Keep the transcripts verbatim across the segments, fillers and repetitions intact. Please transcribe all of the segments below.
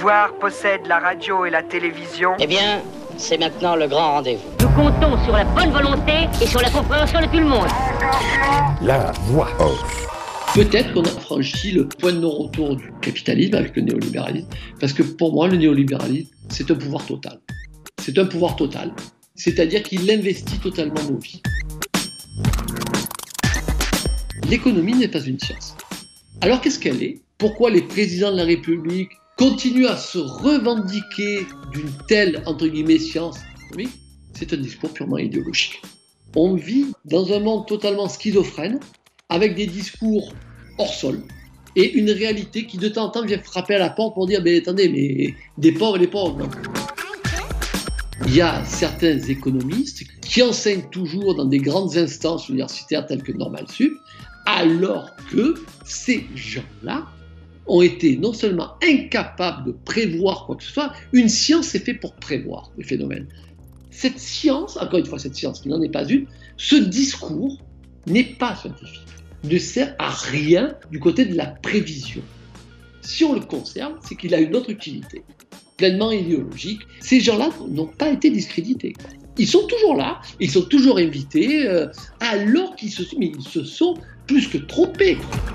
pouvoir possède la radio et la télévision. Eh bien, c'est maintenant le grand rendez-vous. Nous comptons sur la bonne volonté et sur la compréhension de tout le monde. La voix off. Peut-être qu'on a franchi le point de non-retour du capitalisme avec le néolibéralisme, parce que pour moi, le néolibéralisme, c'est un pouvoir total. C'est un pouvoir total, c'est-à-dire qu'il investit totalement nos vies. L'économie n'est pas une science. Alors qu'est-ce qu'elle est ? Pourquoi les présidents de la République continuent à se revendiquer d'une telle, entre guillemets, science ? Oui, c'est un discours purement idéologique. On vit dans un monde totalement schizophrène, avec des discours hors sol, et une réalité qui de temps en temps vient frapper à la porte pour dire « mais attendez, mais des pauvres, les pauvres ». Il y a certains économistes qui enseignent toujours dans des grandes instances universitaires telles que Normal Sup, alors que ces gens-là ont été non seulement incapables de prévoir quoi que ce soit, une science est faite pour prévoir les phénomènes. Cette science, encore une fois cette science qui n'en est pas une, ce discours n'est pas scientifique, ne sert à rien du côté de la prévision. Si on le conserve, c'est qu'il a une autre utilité, pleinement idéologique. Ces gens-là n'ont pas été discrédités. Ils sont toujours là, ils sont toujours invités, euh, alors qu'ils se, mais ils se sont plus que trompés.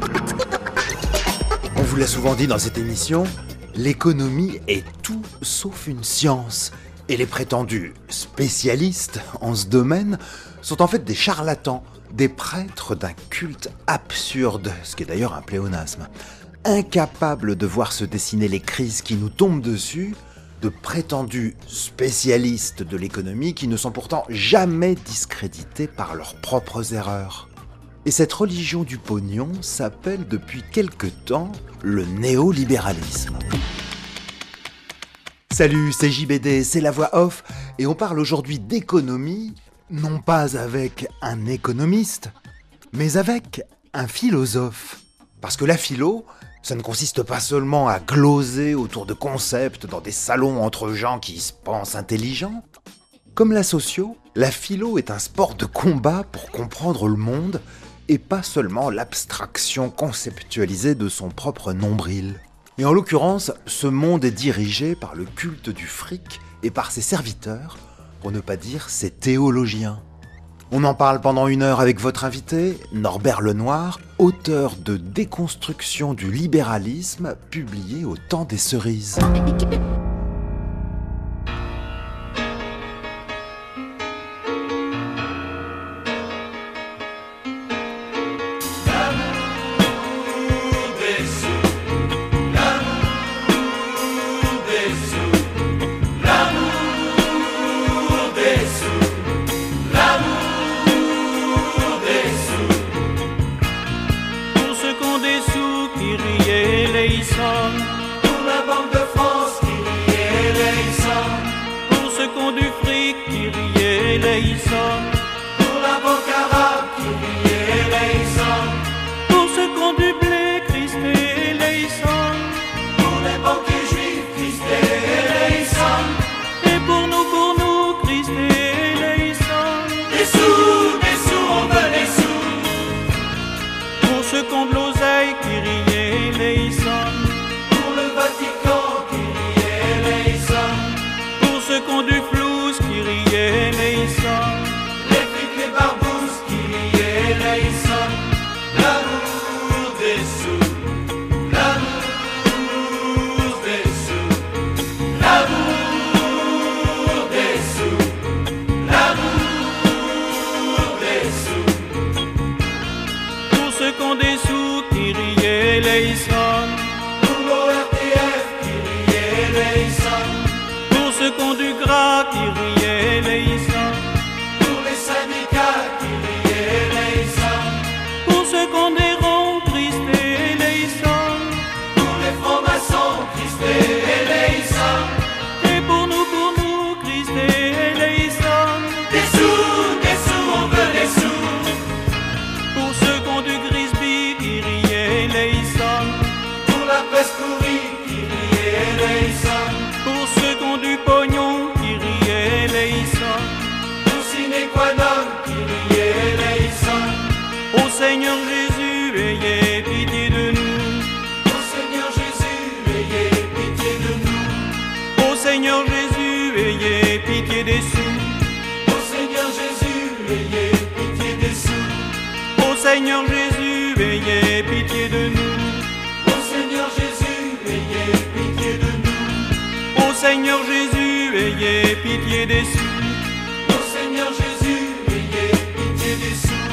On vous l'a souvent dit dans cette émission, l'économie est tout sauf une science. Et les prétendus spécialistes en ce domaine sont en fait des charlatans, des prêtres d'un culte absurde, ce qui est d'ailleurs un pléonasme. Incapables de voir se dessiner les crises qui nous tombent dessus, de prétendus spécialistes de l'économie qui ne sont pourtant jamais discrédités par leurs propres erreurs. Et cette religion du pognon s'appelle depuis quelque temps le néolibéralisme. Salut, c'est J B D, c'est la voix off, et on parle aujourd'hui d'économie, non pas avec un économiste, mais avec un philosophe. Parce que la philo, ça ne consiste pas seulement à gloser autour de concepts dans des salons entre gens qui se pensent intelligents. Comme la socio, la philo est un sport de combat pour comprendre le monde, et pas seulement l'abstraction conceptualisée de son propre nombril. Et en l'occurrence, ce monde est dirigé par le culte du fric et par ses serviteurs, pour ne pas dire ses théologiens. On en parle pendant une heure avec votre invité, Norbert Lenoir, auteur de Déconstruction du libéralisme, publié au Temps des Cerises. Seigneur Jésus, ayez pitié de nous. Ô Seigneur Jésus, ayez pitié de nous. ayez pitié des sous. Ô Seigneur Jésus, ayez pitié des sous. Ô Seigneur Jésus, ayez pitié de nous. Ô Seigneur Jésus, ayez pitié de nous. Ô Seigneur Jésus, ayez pitié des sous. Ô Seigneur Jésus, ayez pitié des sous.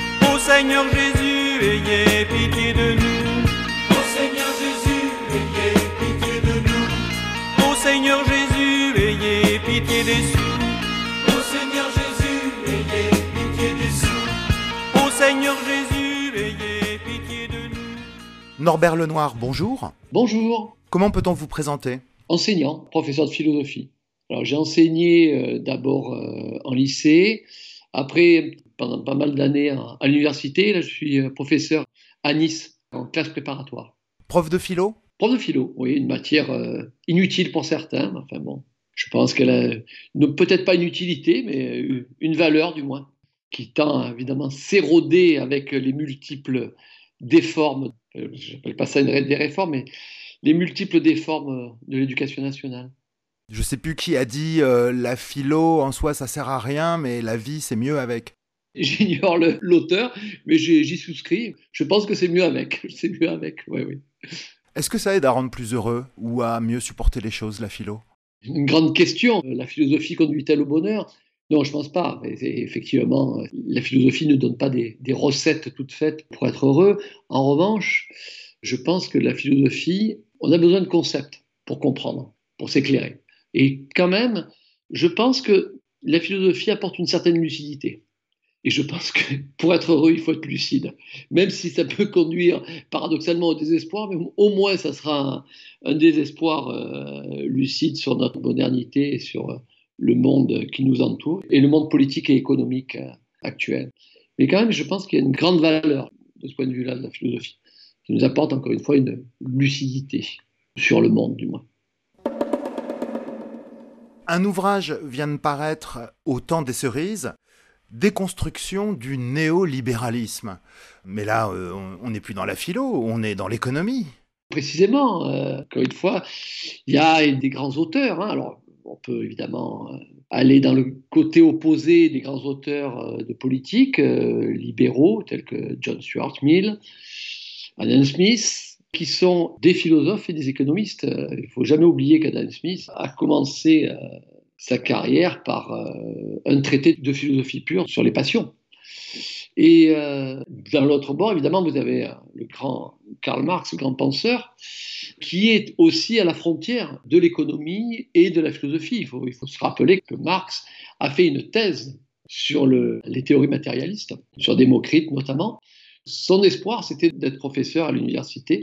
Ô Seigneur Jésus, ayez pitié de nous. Ô Seigneur Jésus, ayez pitié de nous. Ô Seigneur Jésus, ayez pitié des sous. Ô Seigneur Jésus, ayez pitié des sous. Ô Seigneur Jésus, ayez pitié de nous. Norbert Lenoir, bonjour. Bonjour, Comment peut-on vous présenter? enseignant, professeur de philosophie. Alors j'ai enseigné euh, d'abord euh, en lycée, après pendant pas mal d'années à, à l'université. Là je suis euh, professeur à Nice en classe préparatoire. Prof de philo? Prof de philo, oui, une matière euh, inutile pour certains. Enfin bon, je pense qu'elle a une- peut-être pas une utilité, mais euh, une valeur du moins, qui tend à, évidemment s'éroder avec les multiples déformes. euh, Je n'appelle pas ça une ré- des réformes, mais les multiples déformes euh, de l'éducation nationale. Je sais plus qui a dit euh, la philo en soi ça sert à rien, mais la vie c'est mieux avec. J'ignore le- l'auteur, mais j'y j'y souscris. Je pense que c'est mieux avec. C'est mieux avec, oui, oui. Est-ce que ça aide à rendre plus heureux ou à mieux supporter les choses, la philo? Une grande question. La philosophie conduit-elle au bonheur? Non, je pense pas. Mais c'est- effectivement, euh, la philosophie ne donne pas des, des recettes toutes faites pour être heureux. En revanche, je pense que la philosophie, on a besoin de concepts pour comprendre, pour s'éclairer. Et quand même, je pense que la philosophie apporte une certaine lucidité. Et je pense que pour être heureux, il faut être lucide. Même si ça peut conduire paradoxalement au désespoir, mais au moins ça sera un, un désespoir euh, lucide sur notre modernité et sur euh, le monde qui nous entoure et le monde politique et économique euh, actuel. Mais quand même, je pense qu'il y a une grande valeur de ce point de vue-là de la philosophie, qui nous apporte encore une fois une lucidité sur le monde, du moins. Un ouvrage vient de paraître au temps des cerises, Déconstruction du néolibéralisme. Mais là, euh, on n'est plus dans la philo, on est dans l'économie. Précisément, euh, encore une fois, il y a des grands auteurs. Hein. Alors, on peut évidemment euh, aller dans le côté opposé des grands auteurs euh, de politique, euh, libéraux, tels que John Stuart Mill, Adam Smith, qui sont des philosophes et des économistes. Euh, Il ne faut jamais oublier qu'Adam Smith a commencé euh, sa carrière par euh, un traité de philosophie pure sur les passions. Et euh, dans l'autre bord, évidemment, vous avez euh, le grand Karl Marx, le grand penseur, qui est aussi à la frontière de l'économie et de la philosophie. Il faut, il faut se rappeler que Marx a fait une thèse sur le- les théories matérialistes, sur Démocrite notamment. Son espoir, c'était d'être professeur à l'université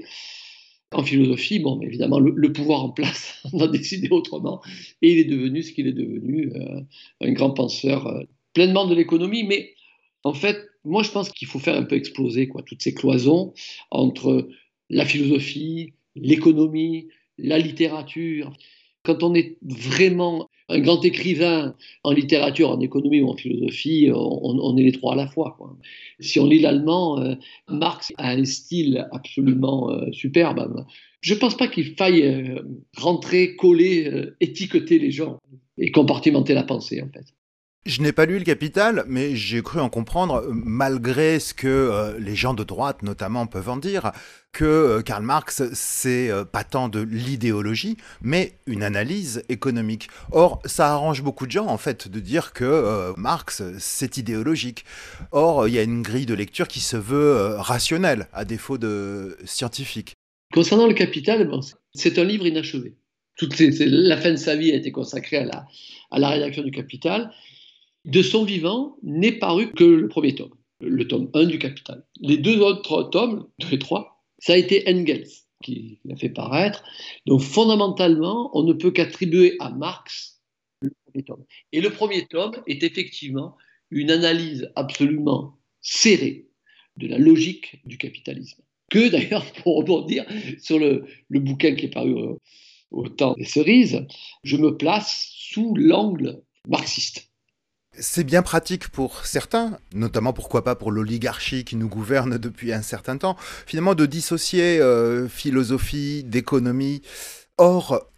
en philosophie. Bon, mais évidemment, le, le pouvoir en place en a décidé autrement. Et il est devenu ce qu'il est devenu, euh, un grand penseur euh, pleinement de l'économie. Mais en fait, moi, je pense qu'il faut faire un peu exploser quoi, toutes ces cloisons entre la philosophie, l'économie, la littérature. Quand on est vraiment un grand écrivain en littérature, en économie ou en philosophie, on, on est les trois à la fois, quoi. Si on lit l'allemand, euh, Marx a un style absolument euh, superbe. Je ne pense pas qu'il faille euh, rentrer, coller, euh, étiqueter les gens et compartimenter la pensée, en fait. Je n'ai pas lu le Capital, mais j'ai cru en comprendre, euh, malgré ce que euh, les gens de droite notamment peuvent en dire, que euh, Karl Marx, c'est euh, pas tant de l'idéologie, mais une analyse économique. Or, ça arrange beaucoup de gens, en fait, de dire que euh, Marx, c'est idéologique. Or, il y a une grille de lecture qui se veut euh, rationnelle, à défaut de scientifique. Concernant le Capital, bon, c'est un livre inachevé. Toute ces- c'est- la fin de sa vie a été consacrée à la, à la rédaction du Capital. De son vivant, n'est paru que le premier tome, le tome un du Capital. Les deux autres tomes, deux et trois, ça a été Engels qui l'a fait paraître. Donc fondamentalement, on ne peut qu'attribuer à Marx le premier tome. Et le premier tome est effectivement une analyse absolument serrée de la logique du capitalisme. Que d'ailleurs, pour rebondir sur le, le bouquin qui est paru au, au temps des cerises, je me place sous l'angle marxiste. C'est bien pratique pour certains, notamment pourquoi pas pour l'oligarchie qui nous gouverne depuis un certain temps, finalement de dissocier euh, philosophie d'économie. Or,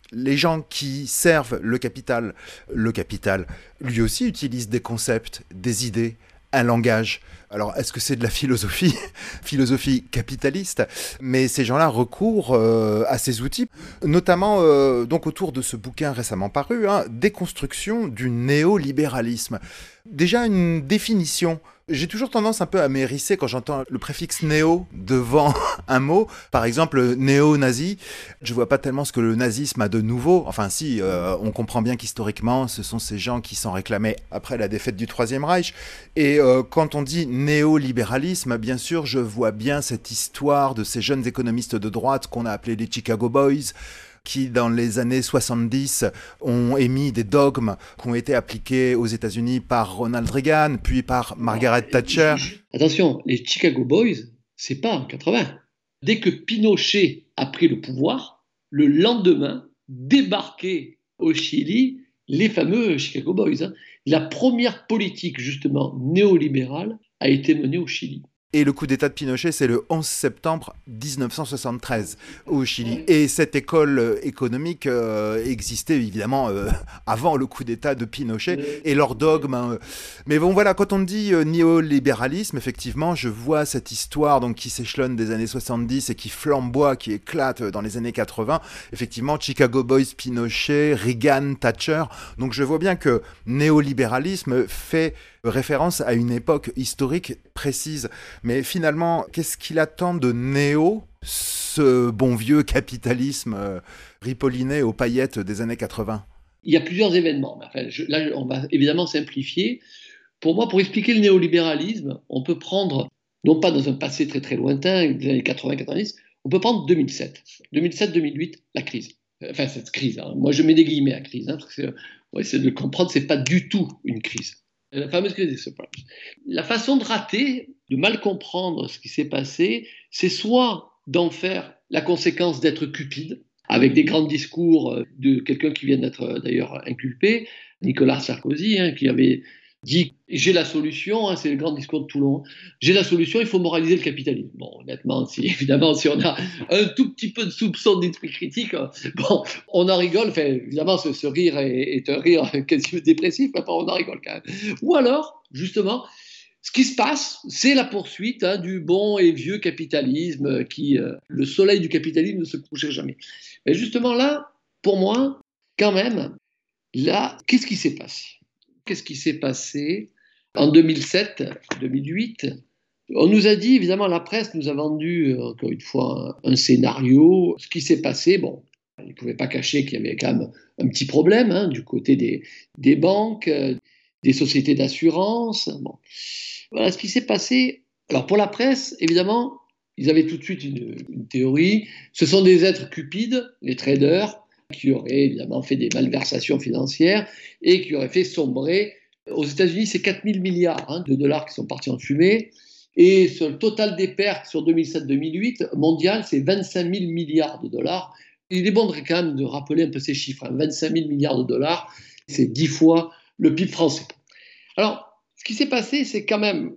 Les gens qui servent le capital, le capital, lui aussi utilise des concepts, des idées, un langage. Alors, est-ce que c'est de la philosophie, philosophie capitaliste? Mais ces gens-là recourent euh, à ces outils, notamment euh, donc autour de ce bouquin récemment paru, hein, Déconstruction du néolibéralisme. Déjà une définition. J'ai toujours tendance un peu à m'hérisser quand j'entends le préfixe néo devant un mot. Par exemple, néo-nazi. Je vois pas tellement ce que le nazisme a de nouveau. Enfin si, euh, on comprend bien qu'historiquement, ce sont ces gens qui s'en réclamaient après la défaite du Troisième Reich. Et euh, quand on dit néolibéralisme, bien sûr, je vois bien cette histoire de ces jeunes économistes de droite qu'on a appelés les Chicago Boys, qui, dans les années soixante-dix, ont émis des dogmes qui ont été appliqués aux États-Unis par Ronald Reagan, puis par Margaret Thatcher. Attention, les Chicago Boys, c'est pas en quatre-vingts. Dès que Pinochet a pris le pouvoir, le lendemain, débarquaient au Chili les fameux Chicago Boys. Hein. La première politique, justement, néolibérale a été menée au Chili. Et le coup d'État de Pinochet, c'est le onze septembre dix-neuf cent soixante-treize au Chili. Et cette école économique euh, existait évidemment euh, avant le coup d'État de Pinochet et leur dogme. Hein. Mais bon, voilà, quand on dit euh, néolibéralisme, effectivement, je vois cette histoire donc, qui s'échelonne des années soixante-dix et qui flamboie, qui éclate dans les années quatre-vingts. Effectivement, Chicago Boys, Pinochet, Reagan, Thatcher. Donc je vois bien que néolibéralisme fait référence à une époque historique précise. Mais finalement, qu'est-ce qu'il attend de néo, ce bon vieux capitalisme euh, ripolliné aux paillettes des années quatre-vingts? Il y a plusieurs événements. Enfin, je, là, on va évidemment simplifier. Pour moi, pour expliquer le néolibéralisme, on peut prendre, non pas dans un passé très très lointain, des années quatre-vingts quatre-vingt-dix, on peut prendre deux mille sept. deux mille sept deux mille huit, la crise. Enfin, cette crise. Hein. Moi, je mets des guillemets à crise, hein, parce que on va essayer de le comprendre, c'est pas du tout une crise. La fameuse crise des subprimes. La façon de rater, de mal comprendre ce qui s'est passé, c'est soit d'en faire la conséquence d'être cupide, avec des grands discours de quelqu'un qui vient d'être d'ailleurs inculpé, Nicolas Sarkozy, hein, qui avait dit « j'ai la solution hein, », c'est le grand discours de Toulon, « j'ai la solution, il faut moraliser le capitalisme ». Bon, honnêtement, si, évidemment, si on a un tout petit peu de soupçon d'esprit critique, bon, on en rigole, enfin, évidemment, ce, ce rire est, est un rire quasi dépressif, mais on en rigole quand même. Ou alors, justement, ce qui se passe, c'est la poursuite hein, du bon et vieux capitalisme, qui, euh, le soleil du capitalisme ne se couchait jamais. Mais justement là, pour moi, quand même, là, qu'est-ce qui s'est passé ? Qu'est-ce qui s'est passé en deux mille sept deux mille huit? On nous a dit, évidemment, la presse nous a vendu, encore une fois, un, un scénario. Ce qui s'est passé, bon, ils ne pouvaient pas cacher qu'il y avait quand même un petit problème hein, du côté des, des banques, euh, des sociétés d'assurance. Bon. Voilà ce qui s'est passé. Alors, pour la presse, évidemment, ils avaient tout de suite une, une théorie. Ce sont des êtres cupides, les traders, qui auraient évidemment fait des malversations financières et qui auraient fait sombrer. Aux États-Unis, c'est quatre mille milliards hein, de dollars qui sont partis en fumée. Et sur le total des pertes sur deux mille sept deux mille huit, mondial, c'est vingt-cinq mille milliards de dollars. Il est bon quand même de rappeler un peu ces chiffres. Hein. vingt-cinq mille milliards de dollars, c'est dix fois le P I B français. Alors, ce qui s'est passé, c'est quand même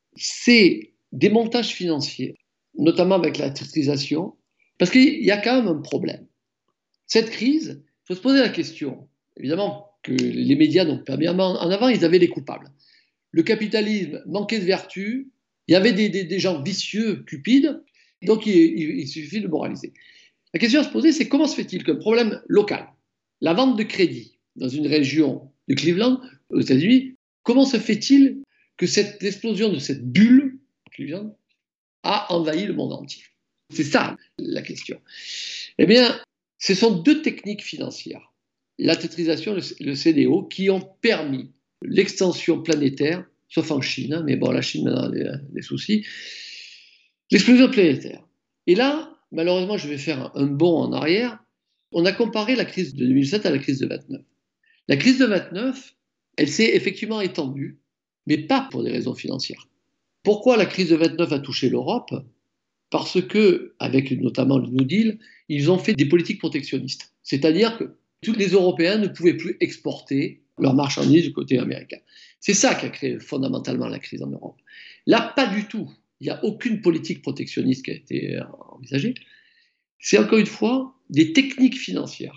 c'est des montages financiers, notamment avec la titrisation, parce qu'il y a quand même un problème. Cette crise, il faut se poser la question, évidemment que les médias n'ont pas bien en avant, ils avaient les coupables. Le capitalisme manquait de vertu, il y avait des, des, des gens vicieux, cupides, donc il, il, il suffit de moraliser. La question à se poser, c'est comment se fait-il qu'un problème local, la vente de crédit dans une région de Cleveland, aux États-Unis, comment se fait-il que cette explosion de cette bulle, Cleveland, a envahi le monde entier? C'est ça la question. Eh bien, ce sont deux techniques financières, la tétrisation et le C D O, qui ont permis l'extension planétaire, sauf en Chine, hein, mais bon, la Chine maintenant a des, des soucis, l'explosion planétaire. Et là, malheureusement, je vais faire un bond en arrière, on a comparé la crise de deux mille sept à la crise de vingt-neuf. La crise de vingt-neuf, elle s'est effectivement étendue, mais pas pour des raisons financières. Pourquoi la crise de vingt-neuf a touché l'Europe ? Parce que, avec notamment le New Deal, ils ont fait des politiques protectionnistes. C'est-à-dire que tous les Européens ne pouvaient plus exporter leurs marchandises du côté américain. C'est ça qui a créé fondamentalement la crise en Europe. Là, pas du tout. Il n'y a aucune politique protectionniste qui a été envisagée. C'est encore une fois des techniques financières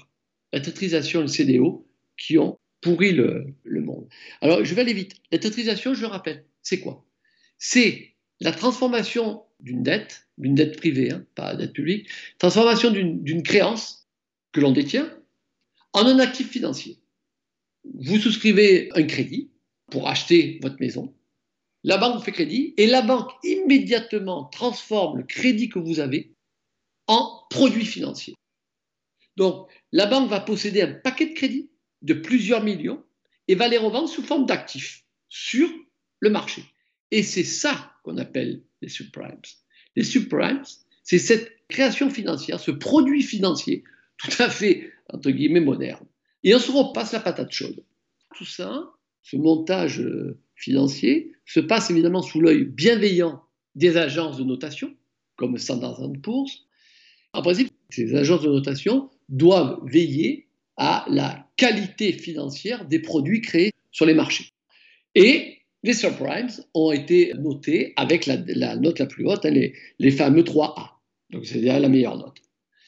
la titrisation et le C D O qui ont pourri le, le monde. Alors, je vais aller vite. La titrisation, je le rappelle, c'est quoi? C'est la transformation d'une dette, d'une dette privée, hein, pas dette publique, transformation d'une, d'une créance que l'on détient en un actif financier. Vous souscrivez un crédit pour acheter votre maison, la banque vous fait crédit et la banque immédiatement transforme le crédit que vous avez en produit financier. Donc, la banque va posséder un paquet de crédits de plusieurs millions et va les revendre sous forme d'actifs sur le marché. Et c'est ça qu'on appelle les subprimes. Les subprimes, c'est cette création financière, ce produit financier tout à fait, entre guillemets, moderne. Et on se repasse la patate chaude. Tout ça, ce montage financier, se passe évidemment sous l'œil bienveillant des agences de notation, comme Standard and Poor's. En principe, ces agences de notation doivent veiller à la qualité financière des produits créés sur les marchés. Et les subprimes ont été notés avec la, la note la plus haute, hein, les, les fameux trois A. Donc c'est la meilleure note.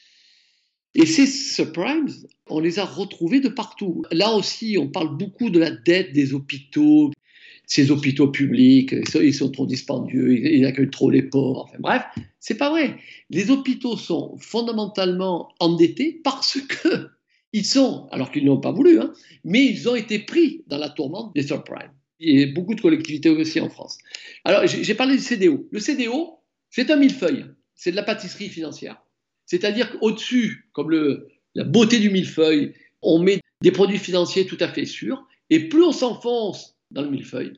Et ces subprimes, on les a retrouvés de partout. Là aussi, on parle beaucoup de la dette des hôpitaux, ces hôpitaux publics, ils sont trop dispendieux, ils accueillent trop les pauvres, enfin bref, c'est pas vrai. Les hôpitaux sont fondamentalement endettés parce que ils sont, alors qu'ils n'ont pas voulu, hein, mais ils ont été pris dans la tourmente des subprimes. Il y a beaucoup de collectivités aussi en France. Alors, j'ai parlé du C D O. Le C D O, c'est un millefeuille, c'est de la pâtisserie financière. C'est-à-dire qu'au-dessus, comme le, la beauté du millefeuille, on met des produits financiers tout à fait sûrs, et plus on s'enfonce dans le millefeuille,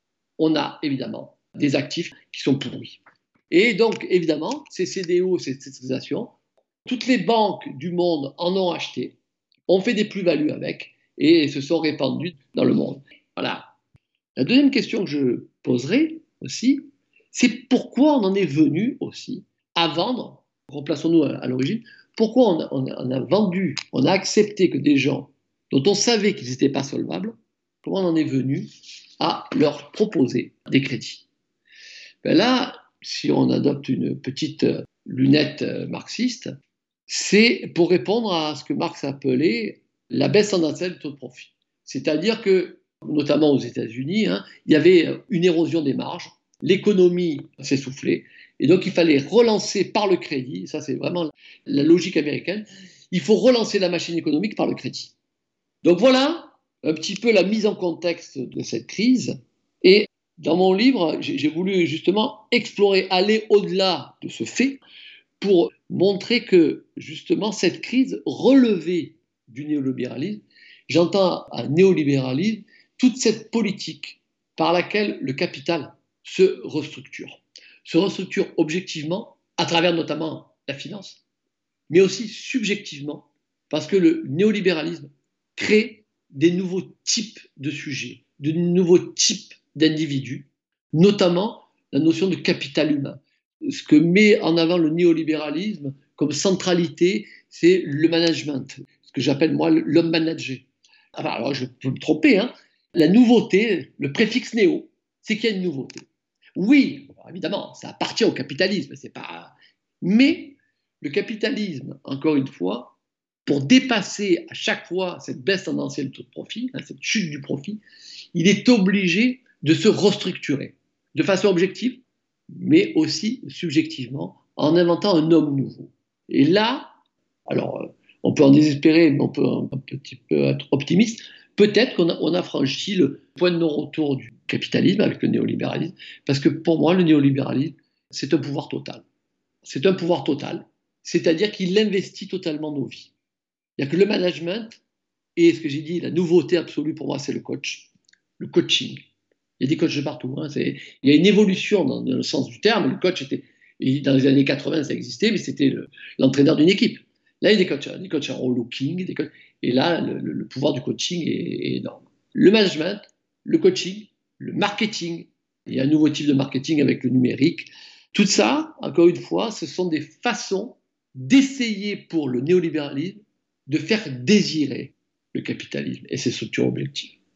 on a évidemment des actifs qui sont pourris. Et donc, évidemment, ces C D O, ces titrisation, toutes les banques du monde en ont acheté, ont fait des plus-values avec, et se sont répandues dans le monde. Voilà. La deuxième question que je poserai aussi, c'est pourquoi on en est venu aussi à vendre, remplaçons-nous à, à l'origine, pourquoi on a, on, a, on a vendu, on a accepté que des gens dont on savait qu'ils n'étaient pas solvables, comment on en est venu à leur proposer des crédits. Ben là, si on adopte une petite lunette marxiste, c'est pour répondre à ce que Marx appelait la baisse tendancielle du taux de profit. C'est-à-dire que, notamment aux États-Unis, hein, il y avait une érosion des marges, l'économie s'essoufflait, et donc il fallait relancer par le crédit, ça c'est vraiment la logique américaine, il faut relancer la machine économique par le crédit. Donc voilà un petit peu la mise en contexte de cette crise, et dans mon livre, j'ai voulu justement explorer, aller au-delà de ce fait, pour montrer que justement cette crise relevait du néolibéralisme. J'entends un néolibéralisme toute cette politique par laquelle le capital se restructure. Se restructure objectivement à travers notamment la finance, mais aussi subjectivement, parce que le néolibéralisme crée des nouveaux types de sujets, de nouveaux types d'individus, notamment la notion de capital humain. Ce que met en avant le néolibéralisme comme centralité, c'est le management, ce que j'appelle moi l'homme managé. Alors je peux me tromper, hein. La nouveauté, le préfixe néo, c'est qu'il y a une nouveauté. Oui, évidemment, ça appartient au capitalisme, c'est pas. Mais le capitalisme, encore une fois, pour dépasser à chaque fois cette baisse tendancielle du taux de profit, hein, cette chute du profit, il est obligé de se restructurer de façon objective, mais aussi subjectivement, en inventant un homme nouveau. Et là, alors, on peut en désespérer, mais on peut un, un petit peu être optimiste. Peut-être qu'on a, on a franchi le point de non-retour du capitalisme avec le néolibéralisme, parce que pour moi, le néolibéralisme, c'est un pouvoir total. C'est un pouvoir total, c'est-à-dire qu'il investit totalement nos vies. Il n'y a que le management, et ce que j'ai dit, la nouveauté absolue pour moi, c'est le coach, le coaching. Il y a des coachs de partout. Hein, il y a une évolution dans, dans le sens du terme. Le coach était, dans les années quatre-vingts, ça existait, mais c'était le, l'entraîneur d'une équipe. Là, il y a des coachs, des coachs en relooking, des coachs, et là, le, le pouvoir du coaching est, est énorme. Le management, le coaching, le marketing, il y a un nouveau type de marketing avec le numérique. Tout ça, encore une fois, ce sont des façons d'essayer pour le néolibéralisme de faire désirer le capitalisme et ses structures objectives.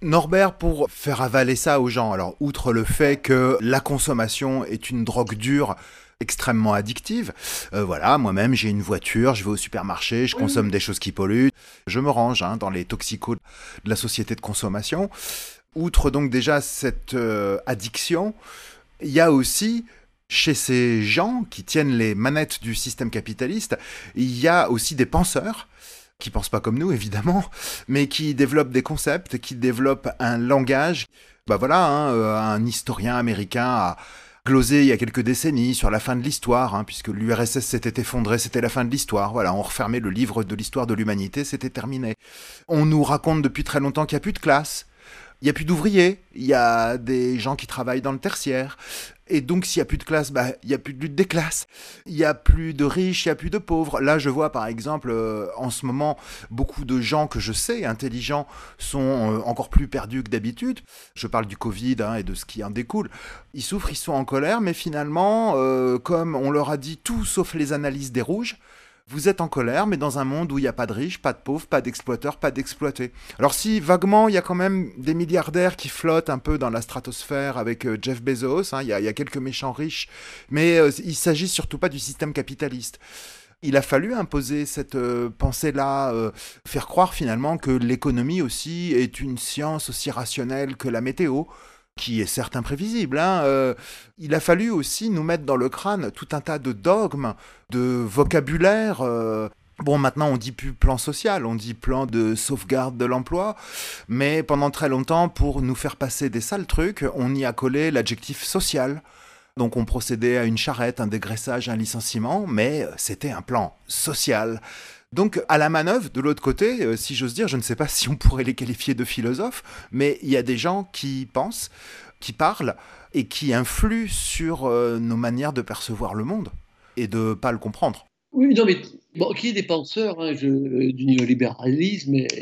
Norbert, pour faire avaler ça aux gens, alors outre le fait que la consommation est une drogue dure extrêmement addictive, euh, voilà, moi-même j'ai une voiture, je vais au supermarché, je consomme des choses qui polluent, je me range hein, dans les toxicos de la société de consommation. Outre donc déjà cette euh, addiction, il y a aussi chez ces gens qui tiennent les manettes du système capitaliste, il y a aussi des penseurs qui pensent pas comme nous évidemment, mais qui développent des concepts, qui développent un langage. Bah voilà, hein, euh, un historien américain a glosé il y a quelques décennies sur la fin de l'histoire, hein, puisque l'U R S S s'était effondré, c'était la fin de l'histoire. Voilà, on refermait le livre de l'histoire de l'humanité, c'était terminé. On nous raconte depuis très longtemps qu'il n'y a plus de classe, il n'y a plus d'ouvriers, il y a des gens qui travaillent dans le tertiaire. Et donc, s'il n'y a plus de classe, bah, il n'y a plus de lutte des classes. Il n'y a plus de riches, il n'y a plus de pauvres. Là, je vois, par exemple, euh, en ce moment, beaucoup de gens que je sais, intelligents, sont euh, encore plus perdus que d'habitude. Je parle du Covid hein, et de ce qui en découle. Ils souffrent, ils sont en colère, mais finalement, euh, comme on leur a dit tout sauf les analyses des rouges, vous êtes en colère, mais dans un monde où il n'y a pas de riches, pas de pauvres, pas d'exploiteurs, pas d'exploités. Alors si, vaguement, il y a quand même des milliardaires qui flottent un peu dans la stratosphère avec euh, Jeff Bezos, hein, il y a, il y a quelques méchants riches, mais euh, il ne s'agit surtout pas du système capitaliste. Il a fallu imposer cette euh, pensée-là, euh, faire croire finalement que l'économie aussi est une science aussi rationnelle que la météo, qui est certes imprévisible. Hein. Euh, il a fallu aussi nous mettre dans le crâne tout un tas de dogmes, de vocabulaire. Euh, bon, maintenant, on dit plus plan social, on dit plan de sauvegarde de l'emploi. Mais pendant très longtemps, pour nous faire passer des sales trucs, on y a collé l'adjectif social. Donc on procédait à une charrette, un dégraissage, un licenciement, mais c'était un plan social. Donc, à la manœuvre, de l'autre côté, euh, si j'ose dire, je ne sais pas si on pourrait les qualifier de philosophes, mais il y a des gens qui pensent, qui parlent et qui influent sur euh, nos manières de percevoir le monde et de ne pas le comprendre. Oui, non, mais bon, qui est des penseurs hein, je, du néolibéralisme et,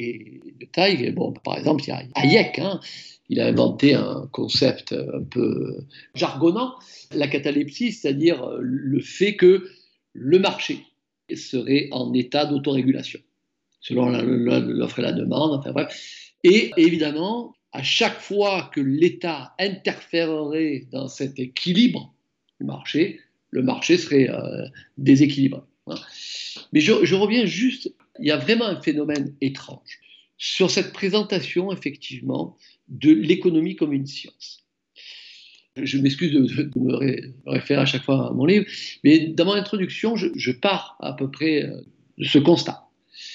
et de taille. Bon, par exemple, il y a Hayek, hein, il a inventé un concept un peu jargonnant, la catalepsie, c'est-à-dire le fait que le marché serait en état d'autorégulation, selon l'offre et la demande, enfin bref. Et évidemment, à chaque fois que l'État interférerait dans cet équilibre du marché, le marché serait euh, déséquilibré. Hein. Mais je, je reviens juste, il y a vraiment un phénomène étrange sur cette présentation, effectivement, de l'économie comme une science. Je m'excuse de, de, de me ré, référer à chaque fois à mon livre, mais dans mon introduction, je, je pars à peu près de ce constat.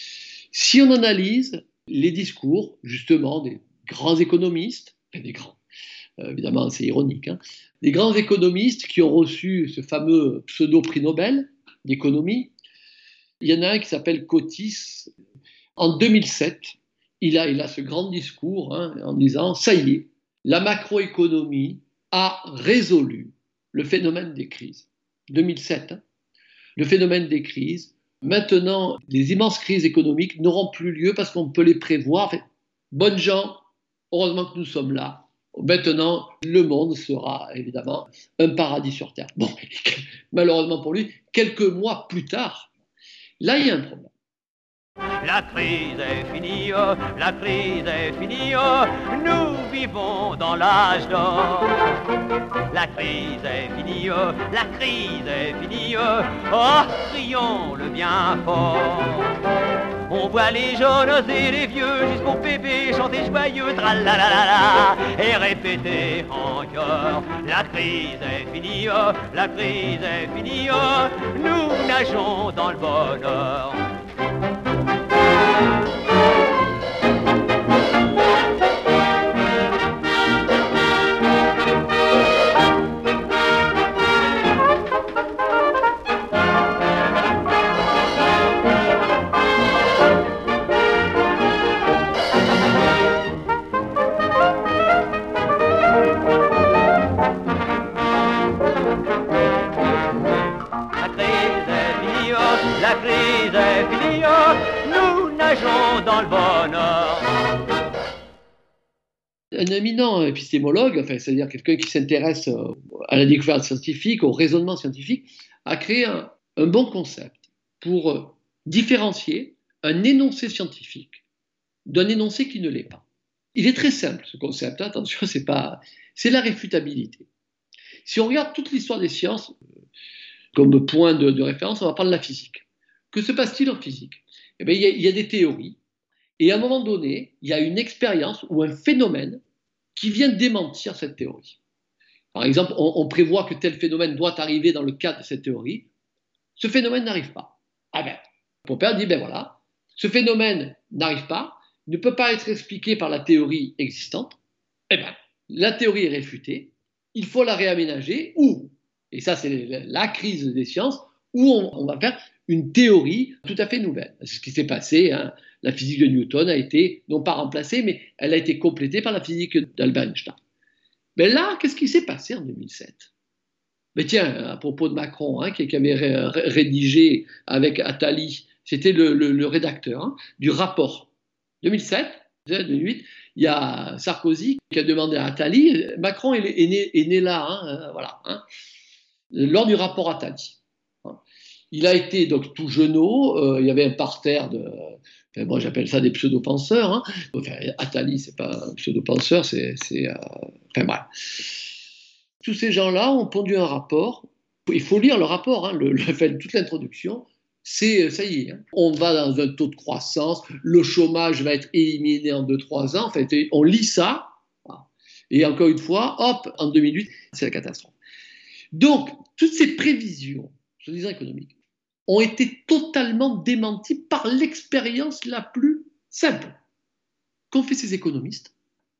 Si on analyse les discours, justement, des grands économistes, enfin des grands, euh, évidemment c'est ironique, hein, des grands économistes qui ont reçu ce fameux pseudo-prix Nobel d'économie, il y en a un qui s'appelle Cotis. En deux mille sept, il a, il a ce grand discours hein, en disant « ça y est, la macroéconomie a résolu le phénomène des crises. » deux mille sept, hein, le phénomène des crises. Maintenant, les immenses crises économiques n'auront plus lieu parce qu'on peut les prévoir. Enfin, bonnes gens, heureusement que nous sommes là. Maintenant, le monde sera évidemment un paradis sur Terre. Bon, malheureusement pour lui, quelques mois plus tard, là, il y a un problème. La crise est finie, la crise est finie, nous vivons dans l'âge d'or. La crise est finie, la crise est finie, oh, crions le bien fort. On voit les jeunes et les vieux jusqu'au bébé chanter joyeux, tralalala, et répéter en chœur. La crise est finie, la crise est finie, nous nageons dans le bonheur. La crise est finie, nous nageons dans le bonheur. Un éminent épistémologue, enfin, c'est-à-dire quelqu'un qui s'intéresse à la découverte scientifique, au raisonnement scientifique, a créé un, un bon concept pour différencier un énoncé scientifique d'un énoncé qui ne l'est pas. Il est très simple ce concept, attention, c'est pas, c'est la réfutabilité. Si on regarde toute l'histoire des sciences comme point de, de référence, on va prendre la physique. Que se passe-t-il en physique? Eh bien, il y a, il y a des théories, et à un moment donné, il y a une expérience ou un phénomène qui vient démentir cette théorie. Par exemple, on, on prévoit que tel phénomène doit arriver dans le cadre de cette théorie. Ce phénomène n'arrive pas. Ah ben, Popper dit, ben voilà, ce phénomène n'arrive pas, ne peut pas être expliqué par la théorie existante. Eh bien, la théorie est réfutée, il faut la réaménager, ou, et ça c'est la crise des sciences, où on, on va faire une théorie tout à fait nouvelle. C'est ce qui s'est passé, hein. La physique de Newton a été, non pas remplacée, mais elle a été complétée par la physique d'Albert Einstein. Mais là, qu'est-ce qui s'est passé en deux mille sept? Mais tiens, à propos de Macron, hein, qui, qui avait ré, ré, rédigé avec Attali, c'était le, le, le rédacteur hein, du rapport. deux mille sept, deux mille huit, il y a Sarkozy qui a demandé à Attali, Macron est, est, né, est né là, hein, voilà, hein, lors du rapport Attali. Il a été donc tout jeunot, euh, il y avait un parterre de... Enfin, moi j'appelle ça des pseudo-penseurs. Hein. Enfin, Attali, c'est pas un pseudo-penseur, c'est... c'est euh... Enfin bref. Tous ces gens-là ont pondu un rapport. Il faut lire le rapport, hein, le, le fait, toute l'introduction. C'est, ça y est, hein. On va dans un taux de croissance, le chômage va être éliminé en deux trois ans. En fait, on lit ça, et encore une fois, hop, en deux mille huit, c'est la catastrophe. Donc, toutes ces prévisions, soi-disant économiques, ont été totalement démentis par l'expérience la plus simple. Qu'ont fait ces économistes?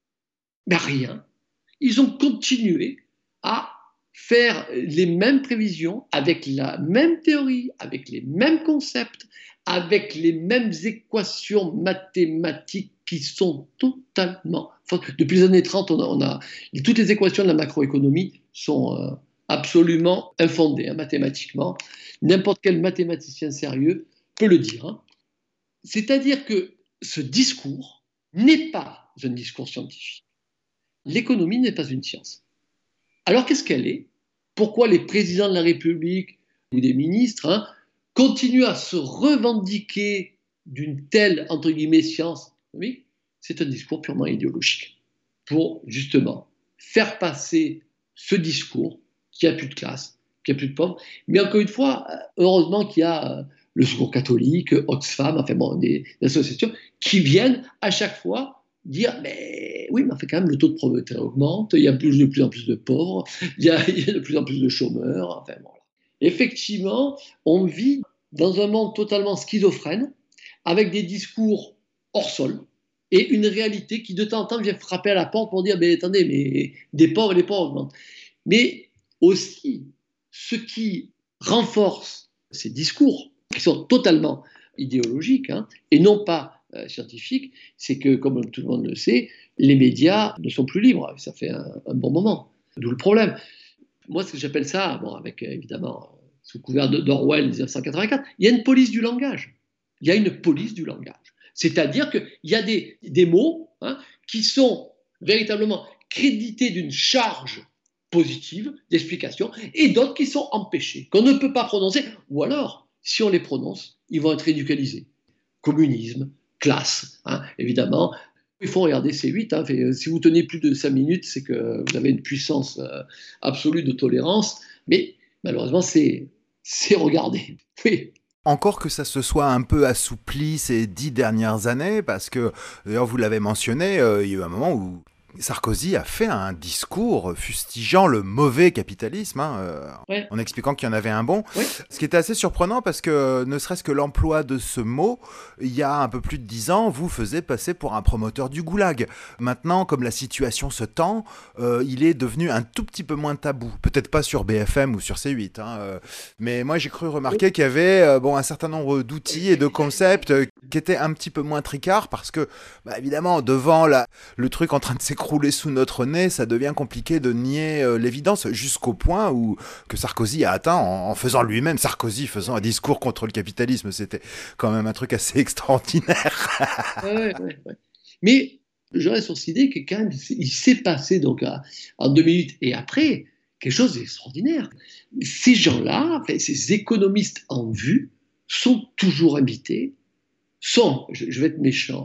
Ben rien. Ils ont continué à faire les mêmes prévisions, avec la même théorie, avec les mêmes concepts, avec les mêmes équations mathématiques qui sont totalement... Depuis les années trente, on a, on a toutes les équations de la macroéconomie sont... Euh, absolument infondé hein, mathématiquement. N'importe quel mathématicien sérieux peut le dire. Hein. C'est-à-dire que ce discours n'est pas un discours scientifique. L'économie n'est pas une science. Alors qu'est-ce qu'elle est? Pourquoi les présidents de la République ou des ministres hein, continuent à se revendiquer d'une telle, entre guillemets, science? Oui, c'est un discours purement idéologique. Pour, justement, faire passer ce discours qu'il n'y a plus de classe, qu'il n'y a plus de pauvres. Mais encore une fois, heureusement qu'il y a le Secours catholique, Oxfam, enfin bon, des, des associations qui viennent à chaque fois dire mais oui, mais enfin quand même le taux de pauvreté augmente, il y a plus, de plus en plus de pauvres, il y a, il y a de plus en plus de chômeurs. Enfin bon. Effectivement, on vit dans un monde totalement schizophrène, avec des discours hors sol, et une réalité qui de temps en temps vient frapper à la porte pour dire mais attendez, mais des pauvres, les pauvres augmentent. Mais aussi, ce qui renforce ces discours, qui sont totalement idéologiques hein, et non pas euh, scientifiques, c'est que, comme tout le monde le sait, les médias ne sont plus libres. Ça fait un, un bon moment. D'où le problème. Moi, ce que j'appelle ça, bon, avec évidemment, sous couvert d'Orwell dix-neuf cent quatre-vingt-quatre, il y a une police du langage. Il y a une police du langage. C'est-à-dire qu'il y a des, des mots hein, qui sont véritablement crédités d'une charge positives, d'explications, et d'autres qui sont empêchés, qu'on ne peut pas prononcer, ou alors, si on les prononce, ils vont être ridiculisés. Communisme, classe, hein, évidemment. Il faut regarder C huit, hein, fait, si vous tenez plus de cinq minutes, c'est que vous avez une puissance euh, absolue de tolérance, mais malheureusement, c'est, c'est regardé. Oui. Encore que ça se soit un peu assoupli ces dix dernières années, parce que, d'ailleurs, vous l'avez mentionné, euh, il y a eu un moment où Sarkozy a fait un discours fustigeant le mauvais capitalisme, hein, euh, ouais. en expliquant qu'il y en avait un bon. Ouais. Ce qui était assez surprenant parce que, ne serait-ce que l'emploi de ce mot, il y a un peu plus de dix ans, vous faisait passer pour un promoteur du goulag. Maintenant, comme la situation se tend, euh, il est devenu un tout petit peu moins tabou. Peut-être pas sur B F M ou sur C huit, hein, euh, mais moi j'ai cru remarquer ouais. qu'il y avait euh, bon, un certain nombre d'outils et de concepts euh, qui étaient un petit peu moins tricards parce que, bah, évidemment, devant la, le truc en train de s'écrouler sous notre nez, ça devient compliqué de nier euh, l'évidence, jusqu'au point où que Sarkozy a atteint en, en faisant lui-même, Sarkozy faisant un discours contre le capitalisme, c'était quand même un truc assez extraordinaire. ouais, ouais, ouais. Mais je reste sur cette idée que quand même, il s'est passé donc à, en deux mille huit et après quelque chose d'extraordinaire. Ces gens-là, enfin, ces économistes en vue, sont toujours invités, sont, je, je vais être méchant,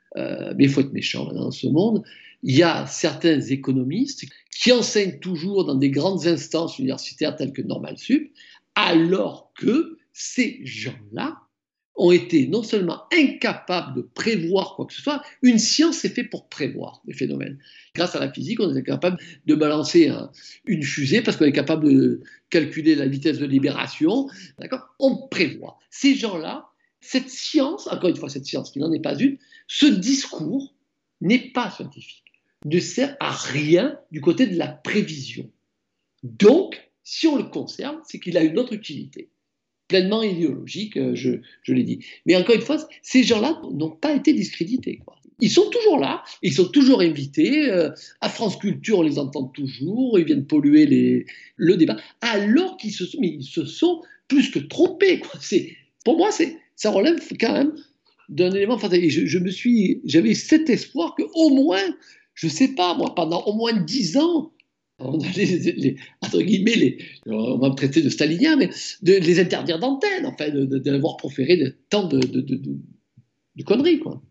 euh, mais il faut être méchant dans ce monde, il y a certains économistes qui enseignent toujours dans des grandes instances universitaires telles que Normal Sup, alors que ces gens-là ont été non seulement incapables de prévoir quoi que ce soit, une science est faite pour prévoir des phénomènes. Grâce à la physique, on est capable de balancer un, une fusée parce qu'on est capable de calculer la vitesse de libération. D'accord ? On prévoit. Ces gens-là, cette science, encore une fois cette science qui n'en est pas une, ce discours n'est pas scientifique, ne sert à rien du côté de la prévision. Donc, si on le conserve, c'est qu'il a une autre utilité. Pleinement idéologique, je, je l'ai dit. Mais encore une fois, ces gens-là n'ont pas été discrédités, quoi. Ils sont toujours là, ils sont toujours invités. Euh, à France Culture, on les entend toujours, ils viennent polluer les, le débat, alors qu'ils se sont, mais ils se sont plus que trompés, quoi. C'est, pour moi, c'est, ça relève quand même d'un élément fantastique. Je, je me suis, j'avais cet espoir qu'au moins, je ne sais pas, moi, pendant au moins dix ans, on a les, les, entre guillemets, les, on va me traiter de stalinien, mais de les interdire d'antenne, enfin, de, de, d'avoir proféré de, tant de, de, de, de, de conneries, quoi.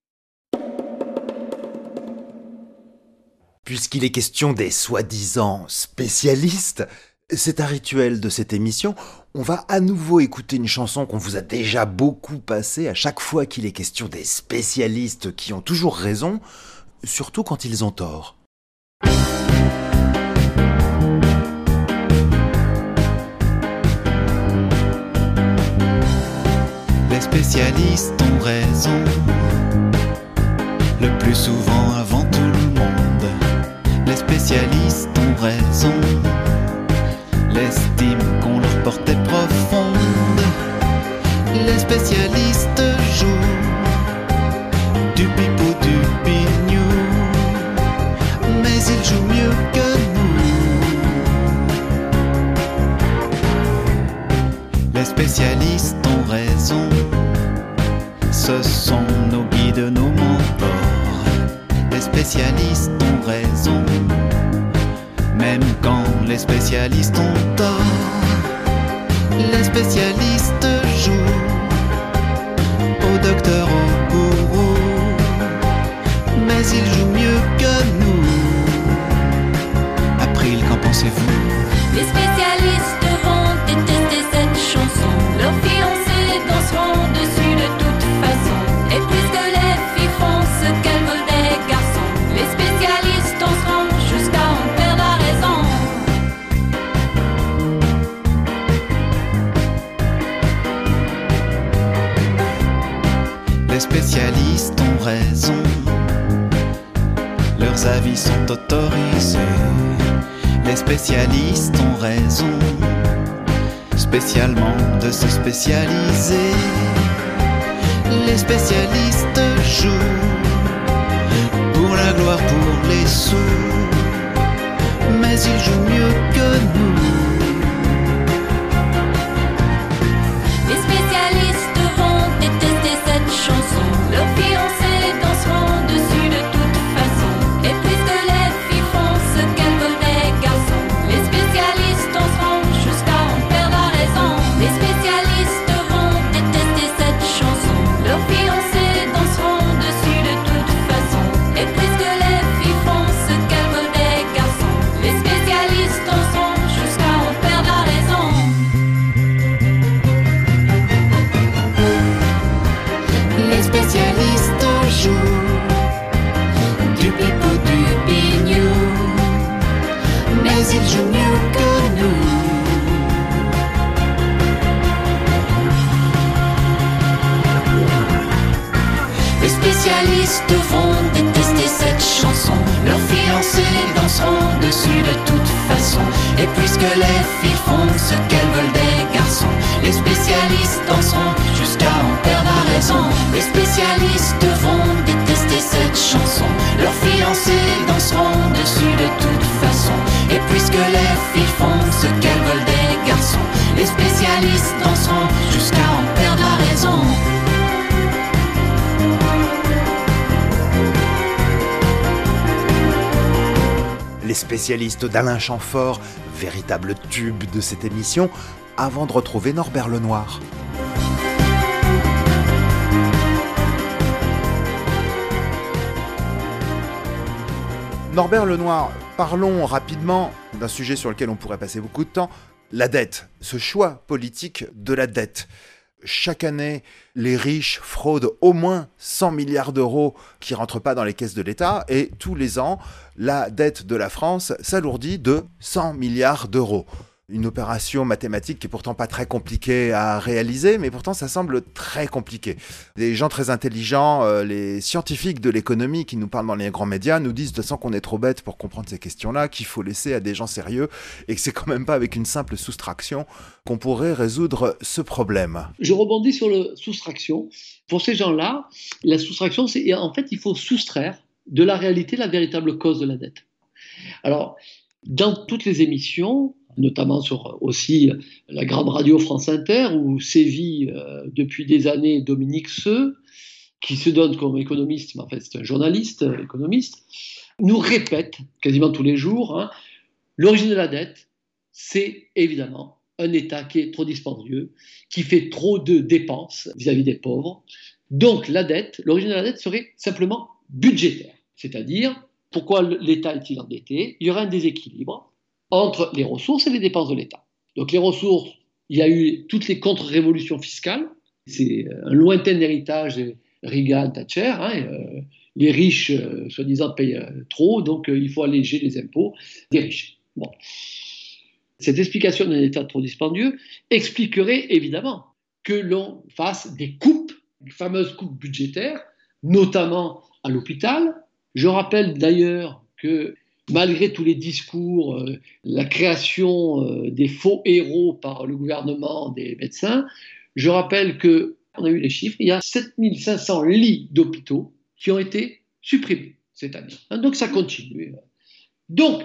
Puisqu'il est question des soi-disant spécialistes, c'est un rituel de cette émission, on va à nouveau écouter une chanson qu'on vous a déjà beaucoup passée à chaque fois qu'il est question des spécialistes qui ont toujours raison, surtout quand ils ont tort. Les spécialistes ont raison, le plus souvent avant tout le monde. Les spécialistes ont raison, l'estime qu'on leur portait profonde. Les spécialistes jouent du pipeau, du pignou, mais ils jouent mieux que nous. Les spécialistes ont raison, ce sont nos guides, nos mentors. Les spécialistes ont raison, même quand les spécialistes ont tort. Les spécialistes jouent au docteur, au gourou, mais ils jouent mieux que nous. April, qu'en pensez-vous? Les spécialistes vont détester cette chanson. Leurs fiancés danseront dessus de toute façon. Et puisque les filles font ce qu'elles veulent des garçons, les spécialistes danseront jusqu'à en perdre la raison. Les spécialistes ont raison, leurs avis sont autorisés. Les spécialistes ont raison, spécialement de se spécialiser. Les spécialistes jouent pour la gloire, pour les sous, mais ils jouent mieux que nous. Les spécialistes vont détester cette chanson. Leurs fiancés danseront dessus de toute façon. Et puisque les filles font ce qu'elles veulent des garçons, les spécialistes danseront jusqu'à en perdre la raison. Les spécialistes vont détester cette chanson. Leurs fiancés danseront dessus de toute façon. Et puisque les filles font ce qu'elles veulent des garçons, les spécialistes danseront jusqu'à en perdre la raison. Les spécialistes jouent du pipeau, du bignou, mais ils jouent mieux que nous. Les spécialistes vont détester cette chanson. Leurs fiancés danseront dessus de toute façon. Et puisque les filles font ce qu'elles veulent des garçons, les spécialistes danseront jusqu'à en perdre la raison. Les spécialistes vont détester cette chanson. Leurs fiancés danseront dessus de toute façon. Et puisque les filles font ce qu'elles veulent des garçons, les spécialistes danseront jusqu'à en perdre la raison. Les spécialistes d'Alain Chamfort, véritable tube de cette émission, avant de retrouver Norbert Lenoir. Norbert Lenoir, parlons rapidement d'un sujet sur lequel on pourrait passer beaucoup de temps, la dette, ce choix politique de la dette. Chaque année, les riches fraudent au moins cent milliards d'euros qui ne rentrent pas dans les caisses de l'État et tous les ans, la dette de la France s'alourdit de cent milliards d'euros. Une opération mathématique qui est pourtant pas très compliquée à réaliser, mais pourtant ça semble très compliqué. Des gens très intelligents, euh, les scientifiques de l'économie qui nous parlent dans les grands médias, nous disent de toute façon qu'on est trop bête pour comprendre ces questions-là, qu'il faut laisser à des gens sérieux, et que c'est quand même pas avec une simple soustraction qu'on pourrait résoudre ce problème. Je rebondis sur la soustraction. Pour ces gens-là, la soustraction, c'est en fait, il faut soustraire de la réalité la véritable cause de la dette. Alors, dans toutes les émissions, notamment sur aussi la grande radio France Inter, où sévit euh, depuis des années Dominique Seux, qui se donne comme économiste, mais en fait c'est un journaliste euh, économiste, nous répète quasiment tous les jours, hein, l'origine de la dette, c'est évidemment un État qui est trop dispendieux, qui fait trop de dépenses vis-à-vis des pauvres. Donc la dette, l'origine de la dette serait simplement budgétaire, c'est-à-dire pourquoi l'État est-il endetté? Il y aurait un déséquilibre entre les ressources et les dépenses de l'État. Donc les ressources, il y a eu toutes les contre-révolutions fiscales, c'est un lointain héritage de Reagan, Thatcher, hein, euh, les riches, euh, soi-disant, payent euh, trop, donc euh, il faut alléger les impôts des riches. Bon. Cette explication d'un État trop dispendieux expliquerait évidemment que l'on fasse des coupes, les fameuses coupes budgétaires, notamment à l'hôpital. Je rappelle d'ailleurs que malgré tous les discours, euh, la création euh, des faux héros par le gouvernement des médecins, je rappelle qu'on a eu les chiffres, il y a sept mille cinq cents lits d'hôpitaux qui ont été supprimés cette année. Hein, donc ça continue. Donc,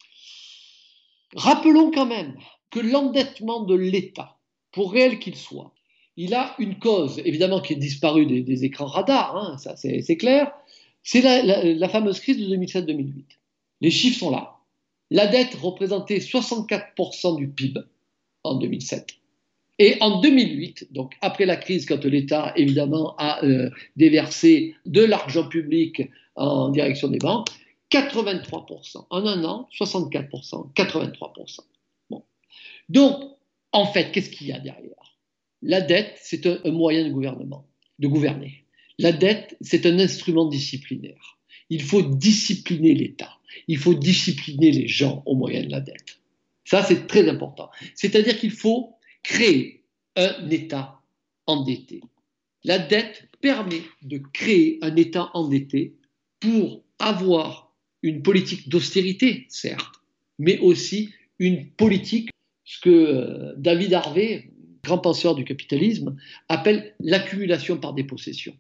rappelons quand même que l'endettement de l'État, pour réel qu'il soit, il a une cause, évidemment, qui est disparue des, des écrans radars, hein, ça c'est, c'est clair, c'est la, la, la fameuse crise de deux mille sept deux mille huit. Les chiffres sont là. La dette représentait soixante-quatre pour cent du P I B en deux mille sept. Et en deux mille huit, donc après la crise, quand l'État, évidemment, a euh, déversé de l'argent public en direction des banques, quatre-vingt-trois pour cent. En un an, soixante-quatre pour cent, quatre-vingt-trois pour cent. Bon. Donc, en fait, qu'est-ce qu'il y a derrière? La dette, c'est un, un moyen de gouvernement, de gouverner. La dette, c'est un instrument disciplinaire. Il faut discipliner l'État. Il faut discipliner les gens au moyen de la dette. Ça, c'est très important. C'est-à-dire qu'il faut créer un État endetté. La dette permet de créer un État endetté pour avoir une politique d'austérité, certes, mais aussi une politique, ce que David Harvey, grand penseur du capitalisme, appelle l'accumulation par dépossession.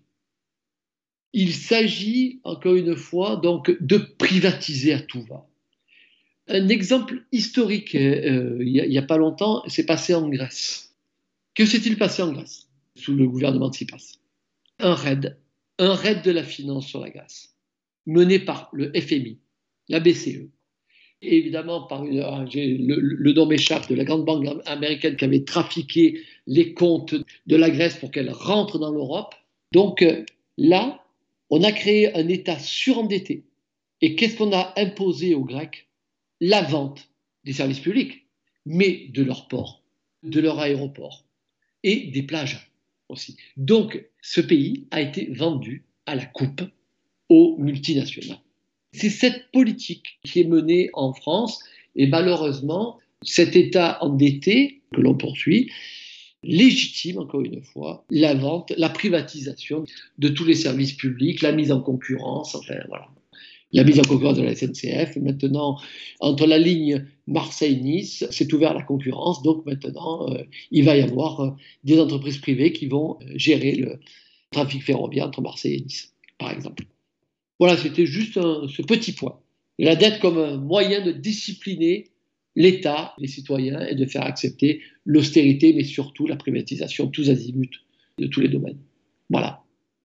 Il s'agit, encore une fois, donc, de privatiser à tout va. Un exemple historique, euh, il n'y a, a pas longtemps, s'est passé en Grèce. Que s'est-il passé en Grèce, sous le gouvernement de Tsipras? Un raid, un raid de la finance sur la Grèce, mené par le F M I, la B C E, et évidemment par une, le, le nom m'échappe, de la grande banque américaine qui avait trafiqué les comptes de la Grèce pour qu'elle rentre dans l'Europe. Donc là, on a créé un État surendetté. Et qu'est-ce qu'on a imposé aux Grecs? La vente des services publics, mais de leurs ports, de leurs aéroports et des plages aussi. Donc, ce pays a été vendu à la coupe aux multinationales. C'est cette politique qui est menée en France et malheureusement, cet État endetté que l'on poursuit légitime, encore une fois, la vente, la privatisation de tous les services publics, la mise en concurrence, enfin voilà. La mise en concurrence de la S N C F, et maintenant, entre la ligne Marseille-Nice, c'est ouvert à la concurrence, donc maintenant, euh, il va y avoir euh, des entreprises privées qui vont euh, gérer le trafic ferroviaire entre Marseille et Nice, par exemple. Voilà, c'était juste un, ce petit point. La dette comme un moyen de discipliner l'État, les citoyens, et de faire accepter l'austérité, mais surtout la privatisation tous azimuts de tous les domaines. Voilà.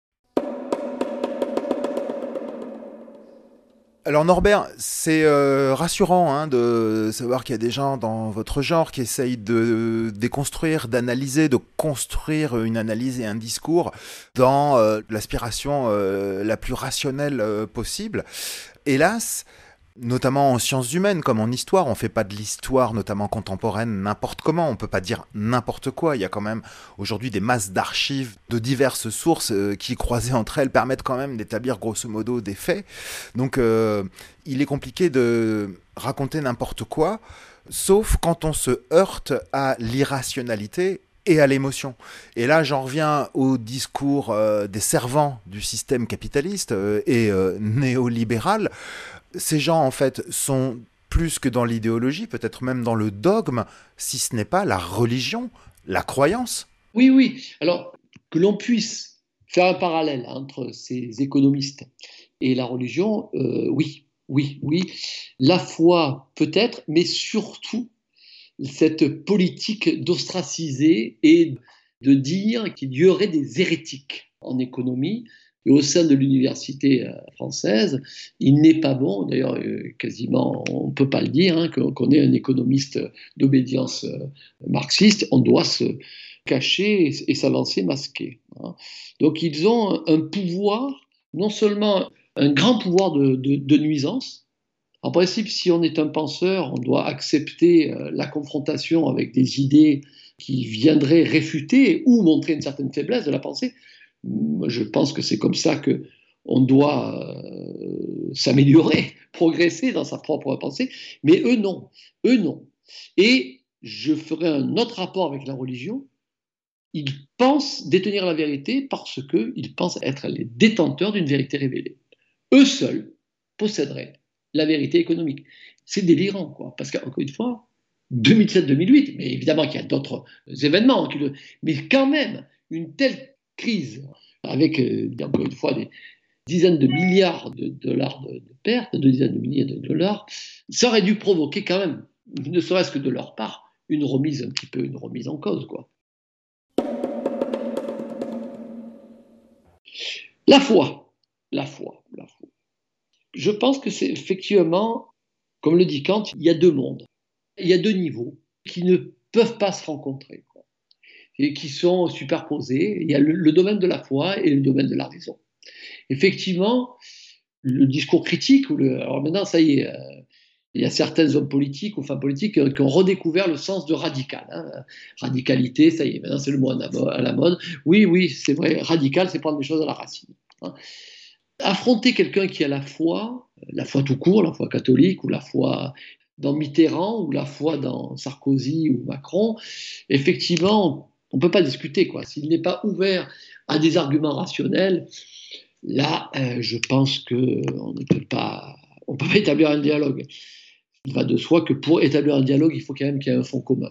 Alors Norbert, c'est euh, rassurant hein, de savoir qu'il y a des gens dans votre genre qui essayent de déconstruire, d'analyser, de construire une analyse et un discours dans euh, l'aspiration euh, la plus rationnelle euh, possible. Hélas, Notamment en sciences humaines, comme en histoire, on fait pas de l'histoire, notamment contemporaine, n'importe comment, on peut pas dire n'importe quoi. Il y a quand même aujourd'hui des masses d'archives de diverses sources euh, qui, croisées entre elles, permettent quand même d'établir grosso modo des faits. Donc euh, il est compliqué de raconter n'importe quoi, sauf quand on se heurte à l'irrationalité et à l'émotion. Et là, j'en reviens au discours euh, des servants du système capitaliste euh, et euh, néolibéral. Ces gens, en fait, sont plus que dans l'idéologie, peut-être même dans le dogme, si ce n'est pas la religion, la croyance. Oui, oui. Alors, que l'on puisse faire un parallèle entre ces économistes et la religion, euh, oui, oui, oui. La foi, peut-être, mais surtout cette politique d'ostraciser et de dire qu'il y aurait des hérétiques en économie. Et au sein de l'université française, il n'est pas bon, d'ailleurs quasiment on ne peut pas le dire, hein, qu'on ait un économiste d'obédience marxiste, on doit se cacher et s'avancer masqué. Hein. Donc ils ont un pouvoir, non seulement un grand pouvoir de, de, de nuisance. En principe, si on est un penseur, on doit accepter la confrontation avec des idées qui viendraient réfuter ou montrer une certaine faiblesse de la pensée. Je pense que c'est comme ça qu'on doit euh, s'améliorer, progresser dans sa propre pensée, mais eux non, eux non. Et je ferai un autre rapport avec la religion. Ils pensent détenir la vérité parce qu'ils pensent être les détenteurs d'une vérité révélée. Eux seuls posséderaient la vérité économique. C'est délirant, quoi, parce qu'encore une fois, deux mille sept deux mille huit, mais évidemment qu'il y a d'autres événements, mais quand même, une telle crise, avec, euh, encore une fois, des dizaines de milliards de dollars de, de pertes, deux dizaines de milliers de dollars, ça aurait dû provoquer quand même, ne serait-ce que de leur part, une remise un petit peu, une remise en cause, quoi. La foi, la foi, la foi. Je pense que c'est effectivement, comme le dit Kant, il y a deux mondes, il y a deux niveaux qui ne peuvent pas se rencontrer, quoi, et qui sont superposés. Il y a le, le domaine de la foi et le domaine de la raison. Effectivement, le discours critique, ou le, alors maintenant ça y est, euh, il y a certains hommes politiques ou femmes politiques qui, qui ont redécouvert le sens de radical. Hein. Radicalité, ça y est, maintenant c'est le mot à la mode. Oui, oui, c'est vrai, radical, c'est prendre les choses à la racine. Hein. Affronter quelqu'un qui a la foi, la foi tout court, la foi catholique, ou la foi dans Mitterrand, ou la foi dans Sarkozy ou Macron, effectivement, on ne peut pas discuter, quoi. S'il n'est pas ouvert à des arguments rationnels, là, euh, je pense qu'on ne peut pas, on peut pas établir un dialogue. Il va de soi que pour établir un dialogue, il faut quand même qu'il y ait un fond commun.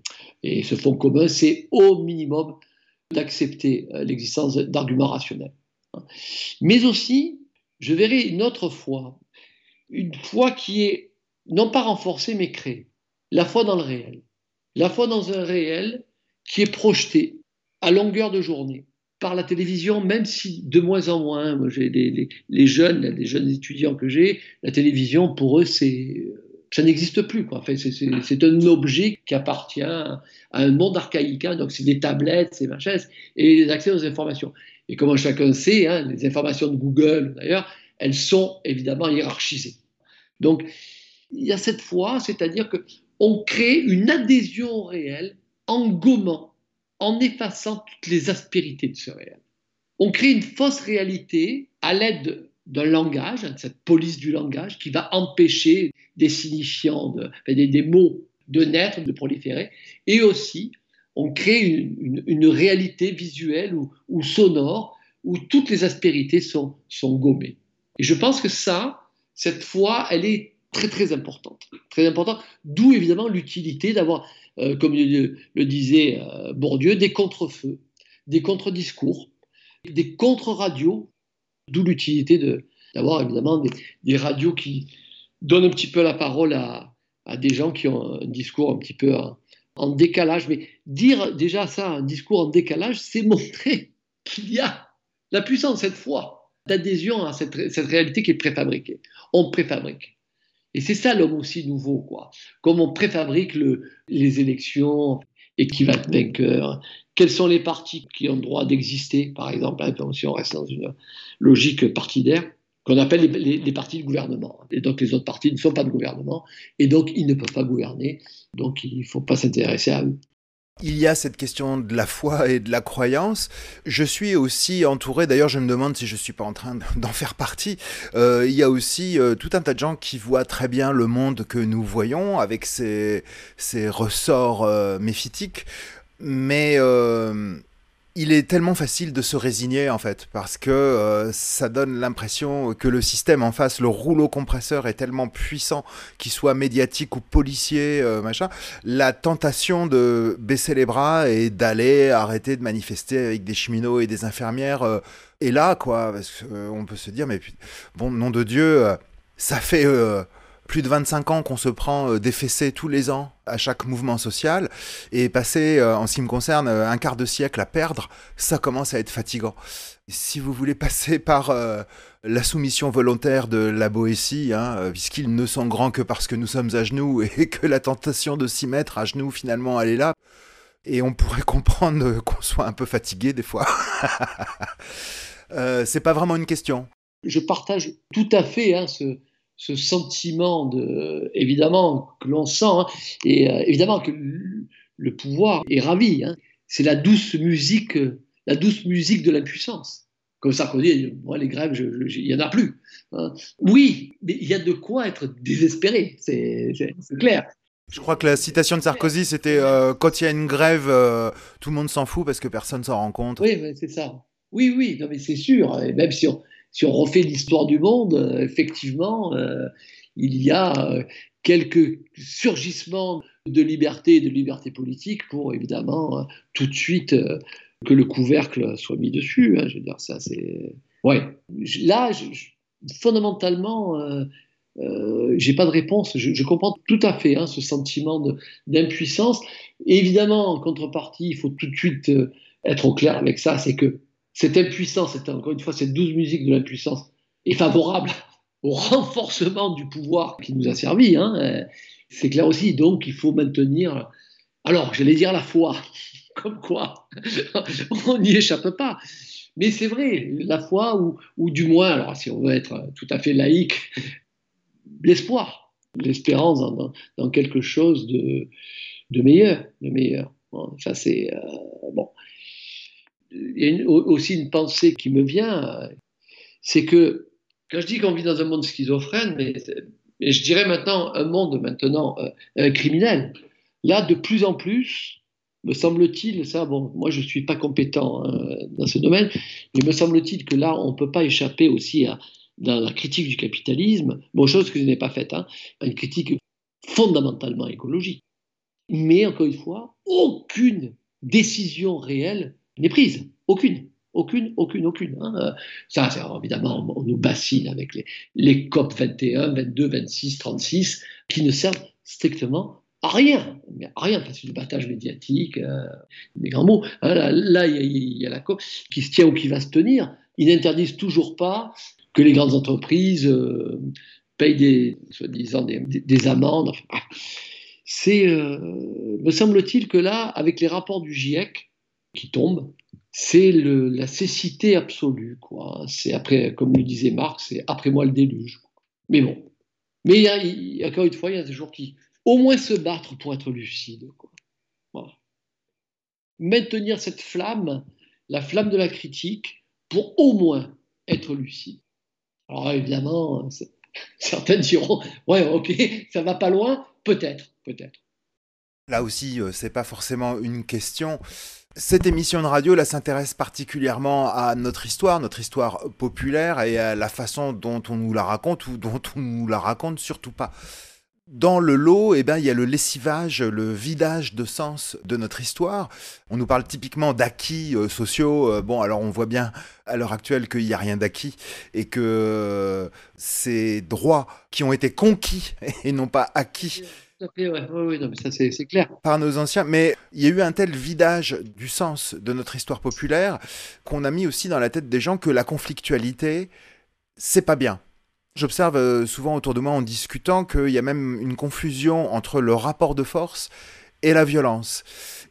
Et ce fond commun, c'est au minimum d'accepter l'existence d'arguments rationnels. Mais aussi, je verrai une autre foi, une foi qui est non pas renforcée, mais créée. La foi dans le réel. La foi dans un réel qui est projeté à longueur de journée par la télévision, même si de moins en moins, moi j'ai les, les, les jeunes, les jeunes étudiants que j'ai, la télévision pour eux c'est, ça n'existe plus, quoi. Enfin, c'est, c'est, c'est un objet qui appartient à un monde archaïque, hein. Donc c'est des tablettes, c'est machin, et les accès aux informations. Et comme chacun sait, hein, les informations de Google d'ailleurs, elles sont évidemment hiérarchisées. Donc il y a cette foi, c'est-à-dire qu'on crée une adhésion au réel en gommant, en effaçant toutes les aspérités de ce réel. On crée une fausse réalité à l'aide d'un langage, de cette police du langage, qui va empêcher des signifiants, de, des, des mots de naître, de proliférer, et aussi on crée une, une, une réalité visuelle ou, ou sonore où toutes les aspérités sont, sont gommées. Et je pense que ça, cette foi, elle est très très importante, très importante, d'où évidemment l'utilité d'avoir, euh, comme le, le disait euh, Bourdieu, des contre-feux, des contre-discours, des contre-radios, d'où l'utilité de, d'avoir évidemment des, des radios qui donnent un petit peu la parole à, à des gens qui ont un discours un petit peu en, en décalage. Mais dire déjà ça, un discours en décalage, c'est montrer qu'il y a la puissance de cette foi, d'adhésion à cette, cette réalité qui est préfabriquée. On préfabrique. Et c'est ça l'homme aussi nouveau, quoi. Comme on préfabrique le, les élections et qui va être vainqueur. Quels sont les partis qui ont le droit d'exister, par exemple, hein, si on reste dans une logique partidaire. qu'on appelle les, les, les partis de gouvernement. Et donc les autres partis ne sont pas de gouvernement, et donc ils ne peuvent pas gouverner, donc il ne faut pas s'intéresser à eux. Il y a cette question de la foi et de la croyance. Je suis aussi entouré, d'ailleurs je me demande si je ne suis pas en train d'en faire partie, euh, il y a aussi euh, tout un tas de gens qui voient très bien le monde que nous voyons avec ses, ses ressorts euh, méphitiques, mais euh, il est tellement facile de se résigner en fait, parce que euh, ça donne l'impression que le système en face, le rouleau compresseur est tellement puissant, qu'il soit médiatique ou policier, euh, machin. La tentation de baisser les bras et d'aller arrêter de manifester avec des cheminots et des infirmières euh, est là, quoi. Parce qu'on peut se dire, mais bon, nom de Dieu, euh, ça fait... Euh, plus de vingt-cinq ans qu'on se prend euh, des fessées tous les ans à chaque mouvement social, et passer, euh, en ce qui me concerne, euh, un quart de siècle à perdre, ça commence à être fatigant. Si vous voulez passer par euh, la soumission volontaire de la Boétie, hein, euh, puisqu'ils ne sont grands que parce que nous sommes à genoux, et que la tentation de s'y mettre à genoux, finalement, elle est là, et on pourrait comprendre euh, qu'on soit un peu fatigué des fois. euh, c'est pas vraiment une question. Je partage tout à fait hein, ce... ce sentiment, de, évidemment, que l'on sent, hein, et euh, évidemment que le, le pouvoir est ravi. Hein. C'est la douce musique, la douce musique de l'impuissance. Comme Sarkozy, moi, les grèves, je, je, il n'y en a plus. Hein. Oui, mais il y a de quoi être désespéré, c'est, c'est, c'est clair. Je crois que la citation de Sarkozy, c'était euh, « Quand il y a une grève, euh, tout le monde s'en fout parce que personne ne s'en rend compte. » Oui, c'est ça. Oui, oui, non, mais c'est sûr. Et même si on... Si on refait l'histoire du monde, euh, effectivement, euh, il y a euh, quelques surgissements de liberté et de liberté politique pour, évidemment, euh, tout de suite euh, que le couvercle soit mis dessus. Hein, je veux dire, ça, c'est... Ouais. Là, je, je, fondamentalement, euh, euh, j'ai pas de réponse. Je, je comprends tout à fait hein, ce sentiment de, d'impuissance. Et évidemment, en contrepartie, il faut tout de suite euh, être au clair avec ça, c'est que cette impuissance, cette, encore une fois, cette douce musique de l'impuissance est favorable au renforcement du pouvoir qui nous a servi. Hein. C'est clair aussi, donc il faut maintenir, alors j'allais dire la foi, comme quoi, on n'y échappe pas. Mais c'est vrai, la foi, ou, ou du moins, alors si on veut être tout à fait laïque, l'espoir, l'espérance dans, dans, dans quelque chose de, de meilleur. De meilleur. Bon, ça c'est... Euh, bon. Il y a une, aussi une pensée qui me vient, c'est que quand je dis qu'on vit dans un monde schizophrène, mais, mais je dirais maintenant un monde maintenant euh, criminel, là de plus en plus, me semble-t-il, ça, bon, moi je ne suis pas compétent hein, dans ce domaine, mais me semble-t-il que là on ne peut pas échapper aussi à, dans la critique du capitalisme, bon, chose que je n'ai pas faite, hein, à une critique fondamentalement écologique. Mais encore une fois, aucune décision réelle n'est prise. Aucune. Aucune, aucune, aucune. Hein. Ça, c'est, évidemment, on, on nous bassine avec les, les COP vingt et un, vingt-deux, vingt-six, trente-six, qui ne servent strictement à rien. Mais à rien, c'est du battage médiatique, euh, des grands mots. Hein, là, là, il y, y a la COP qui se tient ou qui va se tenir. Ils n'interdisent toujours pas que les grandes entreprises euh, payent des, soi-disant, des, des, des amendes. Enfin, ah. C'est, euh, me semble-t-il que là, avec les rapports du GIEC, qui tombe, c'est le, la cécité absolue, quoi. C'est après, comme le disait Marx, c'est après moi le déluge. Mais bon. Mais il y a, il y a, encore une fois, il y a des gens qui, au moins se battre pour être lucide, quoi. Voilà. Maintenir cette flamme, la flamme de la critique, pour au moins être lucide. Alors évidemment, certains diront, ouais, ok, ça va pas loin, peut-être, peut-être. Là aussi, euh, c'est pas forcément une question. Cette émission de radio, là, s'intéresse particulièrement à notre histoire, notre histoire populaire et à la façon dont on nous la raconte ou dont on nous la raconte surtout pas. Dans le lot, eh ben, il y a le lessivage, le vidage de sens de notre histoire. On nous parle typiquement d'acquis euh, sociaux. Euh, bon, alors on voit bien à l'heure actuelle qu'il n'y a rien d'acquis et que euh, ces droits qui ont été conquis et non pas acquis Oui, ouais, oui, non, mais ça c'est, c'est clair. Par nos anciens, mais il y a eu un tel vidage du sens de notre histoire populaire qu'on a mis aussi dans la tête des gens que la conflictualité, c'est pas bien. J'observe souvent autour de moi en discutant qu'il y a même une confusion entre le rapport de force et la violence.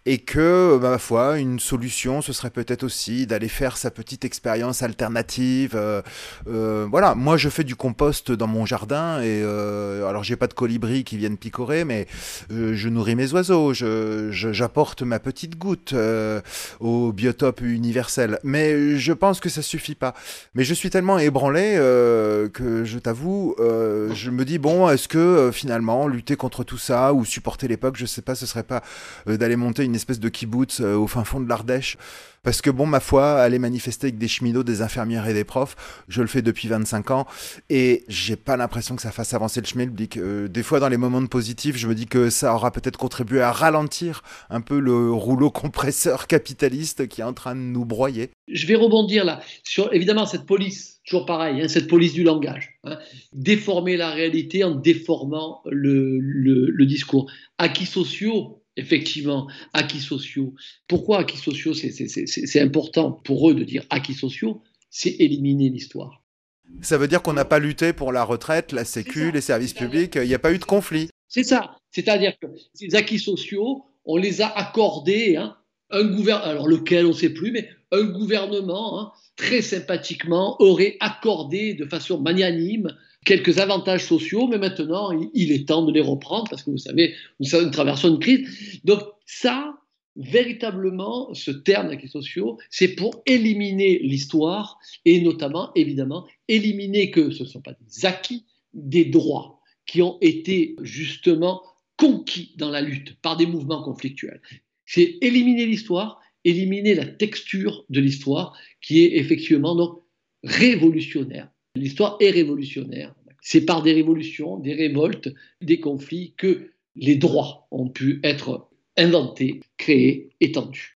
et que, ma foi, une solution, ce serait peut-être aussi d'aller faire sa petite expérience alternative. Euh, euh, voilà, moi je fais du compost dans mon jardin, et euh, alors j'ai pas de colibris qui viennent picorer, mais euh, je nourris mes oiseaux, je, je, j'apporte ma petite goutte euh, au biotope universel. Mais je pense que ça suffit pas. Mais je suis tellement ébranlé euh, que je t'avoue, euh, je me dis, bon, est-ce que euh, finalement, lutter contre tout ça, ou supporter l'époque, je sais pas, ce serait pas euh, d'aller monter une espèce de kibbutz euh, au fin fond de l'Ardèche? Parce que bon, ma foi, aller manifester avec des cheminots, des infirmières et des profs, je le fais depuis vingt-cinq ans, et j'ai pas l'impression que ça fasse avancer le schmilblick. Euh, des fois, dans les moments de positif, je me dis que ça aura peut-être contribué à ralentir un peu le rouleau compresseur capitaliste qui est en train de nous broyer. Je vais rebondir là sur, évidemment, cette police, toujours pareil, hein, cette police du langage. Hein, déformer la réalité en déformant le, le, le discours. Acquis sociaux, effectivement, acquis sociaux. Pourquoi acquis sociaux, c'est, c'est, c'est, c'est important pour eux de dire acquis sociaux, c'est éliminer l'histoire. Ça veut dire qu'on n'a pas lutté pour la retraite, la sécu, les services publics, il n'y a pas eu de conflit. C'est ça, c'est-à-dire que ces acquis sociaux, on les a accordés, hein, un gouvernement, alors lequel on ne sait plus, mais un gouvernement, hein, très sympathiquement, aurait accordé de façon magnanime quelques avantages sociaux, mais maintenant, il est temps de les reprendre parce que vous savez, nous, nous traversons une crise. Donc ça, véritablement, ce terme d'acquis sociaux, c'est pour éliminer l'histoire et notamment, évidemment, éliminer que ce ne sont pas des acquis, des droits qui ont été justement conquis dans la lutte par des mouvements conflictuels. C'est éliminer l'histoire, éliminer la texture de l'histoire qui est effectivement donc révolutionnaire. L'histoire est révolutionnaire. C'est par des révolutions, des révoltes, des conflits que les droits ont pu être inventés, créés, étendus.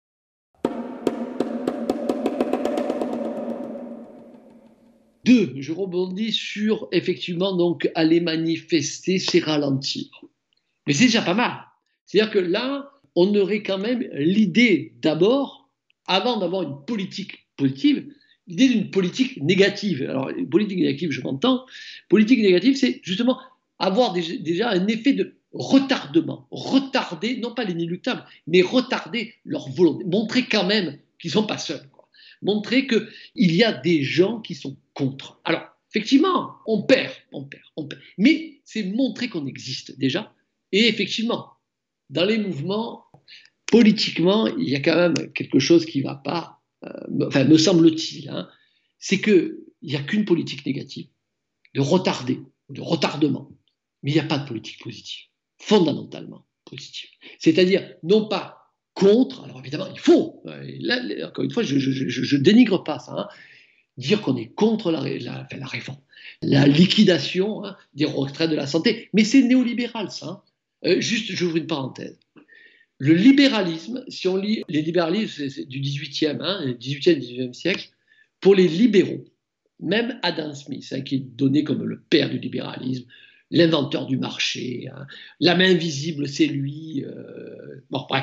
Deux, je rebondis sur effectivement donc aller manifester, c'est ralentir. Mais c'est déjà pas mal. C'est-à-dire que là, on aurait quand même l'idée d'abord, avant d'avoir une politique positive, l'idée d'une politique négative. Alors, politique négative, je m'entends. Politique négative, c'est justement avoir déjà un effet de retardement. Retarder, non pas l'inéluctable, mais retarder leur volonté. Montrer quand même qu'ils ne sont pas seuls. Quoi. Montrer qu'il y a des gens qui sont contre. Alors, effectivement, on perd, on perd, on perd. Mais c'est montrer qu'on existe déjà. Et effectivement, dans les mouvements, politiquement, il y a quand même quelque chose qui ne va pas. Euh, enfin, me semble-t-il, hein, c'est qu'il n'y a qu'une politique négative, de retarder, de retardement, mais il n'y a pas de politique positive, fondamentalement positive. C'est-à-dire, non pas contre, alors évidemment, il faut, là, encore une fois, je ne dénigre pas ça, hein, dire qu'on est contre la, la, enfin, la réforme, la liquidation hein, des retraites de la santé, mais c'est néolibéral ça. Hein. Euh, juste, j'ouvre une parenthèse. Le libéralisme, si on lit les libéralismes c'est, c'est du dix-huitième, hein, dix-huitième, dix-neuvième siècle, pour les libéraux, même Adam Smith, hein, qui est donné comme le père du libéralisme, l'inventeur du marché, hein, la main invisible, c'est lui, euh, bon, bref,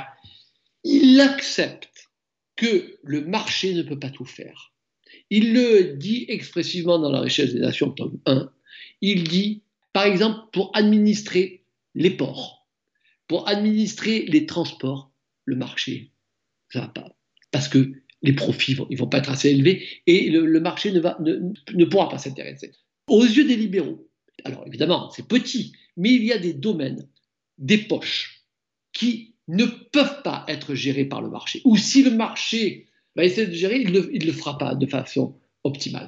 il accepte que le marché ne peut pas tout faire. Il le dit expressivement dans La richesse des nations, tome un. Il dit, par exemple, pour administrer les ports, pour administrer les transports, le marché, ça ne va pas. Parce que les profits ne vont pas être assez élevés et le, le marché ne, va, ne, ne pourra pas s'intéresser. Aux yeux des libéraux, alors évidemment, c'est petit, mais il y a des domaines, des poches, qui ne peuvent pas être gérés par le marché. Ou si le marché va essayer de gérer, il ne le, le fera pas de façon optimale.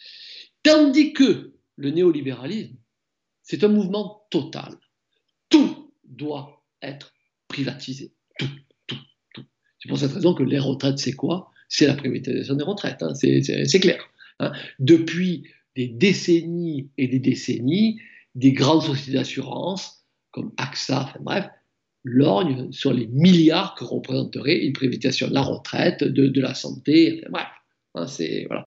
Tandis que le néolibéralisme, c'est un mouvement total. Tout doit être privatisé. Tout, tout, tout. C'est pour cette raison que les retraites, c'est quoi? C'est la privatisation des retraites, hein. c'est, c'est, c'est clair. Hein. Depuis des décennies et des décennies, des grandes sociétés d'assurance, comme A X A, enfin bref, lorgnent sur les milliards que représenterait une privatisation de la retraite, de, de la santé, enfin bref. Hein, c'est, voilà.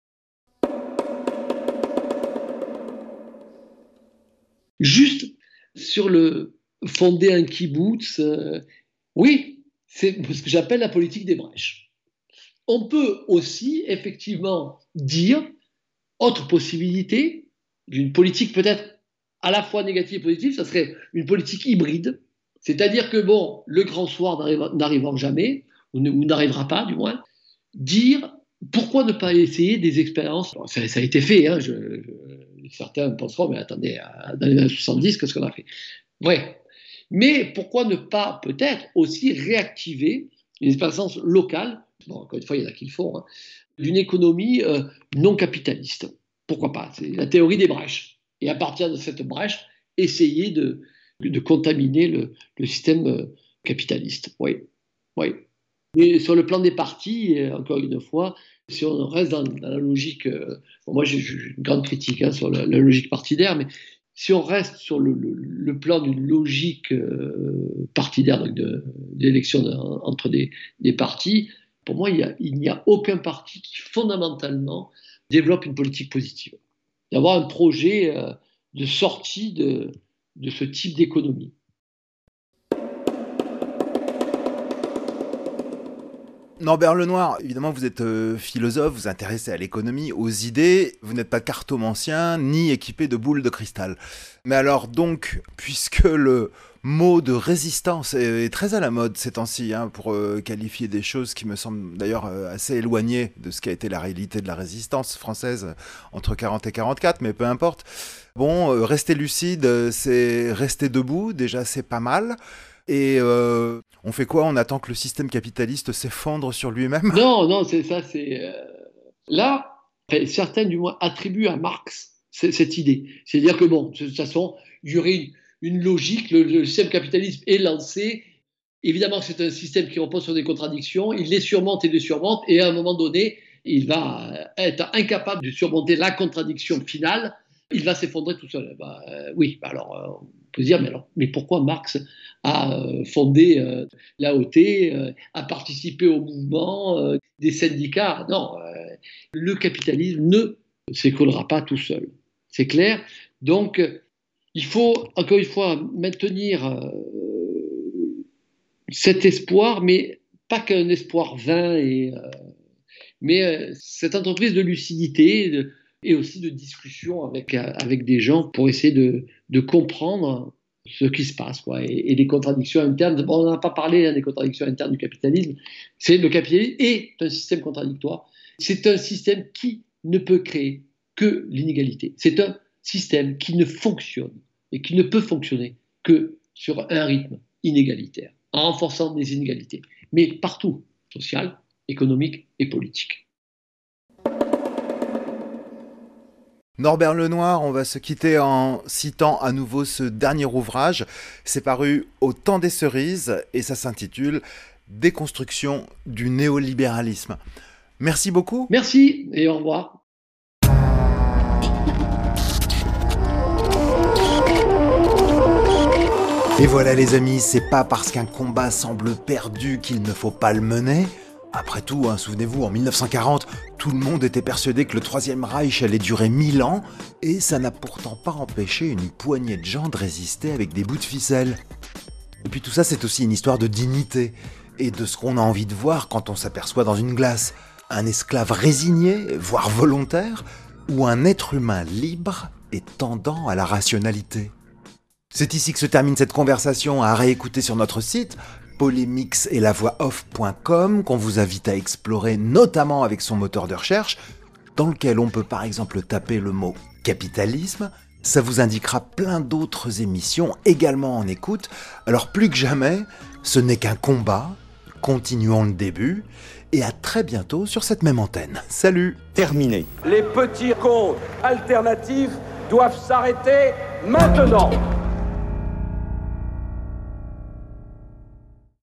Juste sur le fonder un kibbutz, euh, oui, c'est ce que j'appelle la politique des brèches. On peut aussi, effectivement, dire, autre possibilité, d'une politique peut-être à la fois négative et positive, ça serait une politique hybride, C'est-à-dire que, bon, le grand soir n'arrivant jamais, ou n'arrivera pas du moins, dire pourquoi ne pas essayer des expériences. Bon, ça, ça a été fait, hein, je, je, certains penseront, mais attendez, dans les années soixante-dix, qu'est-ce qu'on a fait? Ouais. Mais pourquoi ne pas peut-être aussi réactiver une expérience locale, bon, encore une fois, il y en a qui le font, hein, d'une économie euh, non capitaliste. Pourquoi pas? C'est la théorie des brèches. Et à partir de cette brèche, essayer de, de contaminer le, le système capitaliste. Oui, oui. Mais sur le plan des partis, encore une fois, si on reste dans, dans la logique, euh, bon, moi j'ai une grande critique hein, sur la, la logique partidaire, mais si on reste sur le, le, le plan d'une logique euh, partidaire, donc de, d'élection de, entre des, des partis, pour moi il, y a, il n'y a aucun parti qui fondamentalement développe une politique positive. D'avoir un projet euh, de sortie de, de ce type d'économie. Norbert Lenoir, évidemment vous êtes euh, philosophe, vous vous intéressez à l'économie, aux idées, vous n'êtes pas cartomancien ni équipé de boules de cristal. Mais alors donc, puisque le mot de résistance est, est très à la mode ces temps-ci, hein, pour euh, qualifier des choses qui me semblent d'ailleurs euh, assez éloignées de ce qu'a été la réalité de la résistance française euh, entre quarante et quarante-quatre, mais peu importe. Bon, euh, rester lucide, euh, c'est rester debout, déjà c'est pas mal. Et euh, on fait quoi? On attend que le système capitaliste s'effondre sur lui-même? Non, non, c'est ça, c'est... Euh... Là, certains du moins attribuent à Marx cette idée. C'est-à-dire que bon, de toute façon, il y aurait une, une logique, le, le système capitaliste est lancé, évidemment que c'est un système qui repose sur des contradictions, il les surmonte et les surmonte, et à un moment donné, il va être incapable de surmonter la contradiction finale, il va s'effondrer tout seul. Bah, euh, oui, bah alors euh, on peut se dire, mais, alors, mais pourquoi Marx a euh, fondé euh, l'A O T, euh, a participé au mouvement euh, des syndicats? Non, euh, le capitalisme ne s'écroulera pas tout seul, c'est clair. Donc, euh, il faut, encore une fois, maintenir euh, cet espoir, mais pas qu'un espoir vain, et, euh, mais euh, cette entreprise de lucidité, de, et aussi de discussion avec, avec des gens pour essayer de, de comprendre ce qui se passe, quoi, et, et les contradictions internes. Bon, on n'en a pas parlé, hein, des contradictions internes du capitalisme. C'est le capitalisme est un système contradictoire. C'est un système qui ne peut créer que l'inégalité. C'est un système qui ne fonctionne et qui ne peut fonctionner que sur un rythme inégalitaire, en renforçant des inégalités, mais partout, sociales, économiques et politiques. Norbert Lenoir, on va se quitter en citant à nouveau ce dernier ouvrage. C'est paru au Temps des Cerises et ça s'intitule « Déconstruction du néolibéralisme ». Merci beaucoup. Merci et au revoir. Et voilà les amis, c'est pas parce qu'un combat semble perdu qu'il ne faut pas le mener. Après tout, hein, souvenez-vous, en mille neuf cent quarante, tout le monde était persuadé que le Troisième Reich allait durer mille ans, et ça n'a pourtant pas empêché une poignée de gens de résister avec des bouts de ficelle. Et puis tout ça, c'est aussi une histoire de dignité, et de ce qu'on a envie de voir quand on s'aperçoit dans une glace. Un esclave résigné, voire volontaire, ou un être humain libre et tendant à la rationalité. C'est ici que se termine cette conversation à réécouter sur notre site, polémix et la voix off point com, qu'on vous invite à explorer notamment avec son moteur de recherche, dans lequel on peut par exemple taper le mot capitalisme. Ça vous indiquera plein d'autres émissions également en écoute. Alors plus que jamais, ce n'est qu'un combat, continuons le début, et à très bientôt sur cette même antenne. Salut. Terminé. Les petits comptes alternatifs doivent s'arrêter maintenant.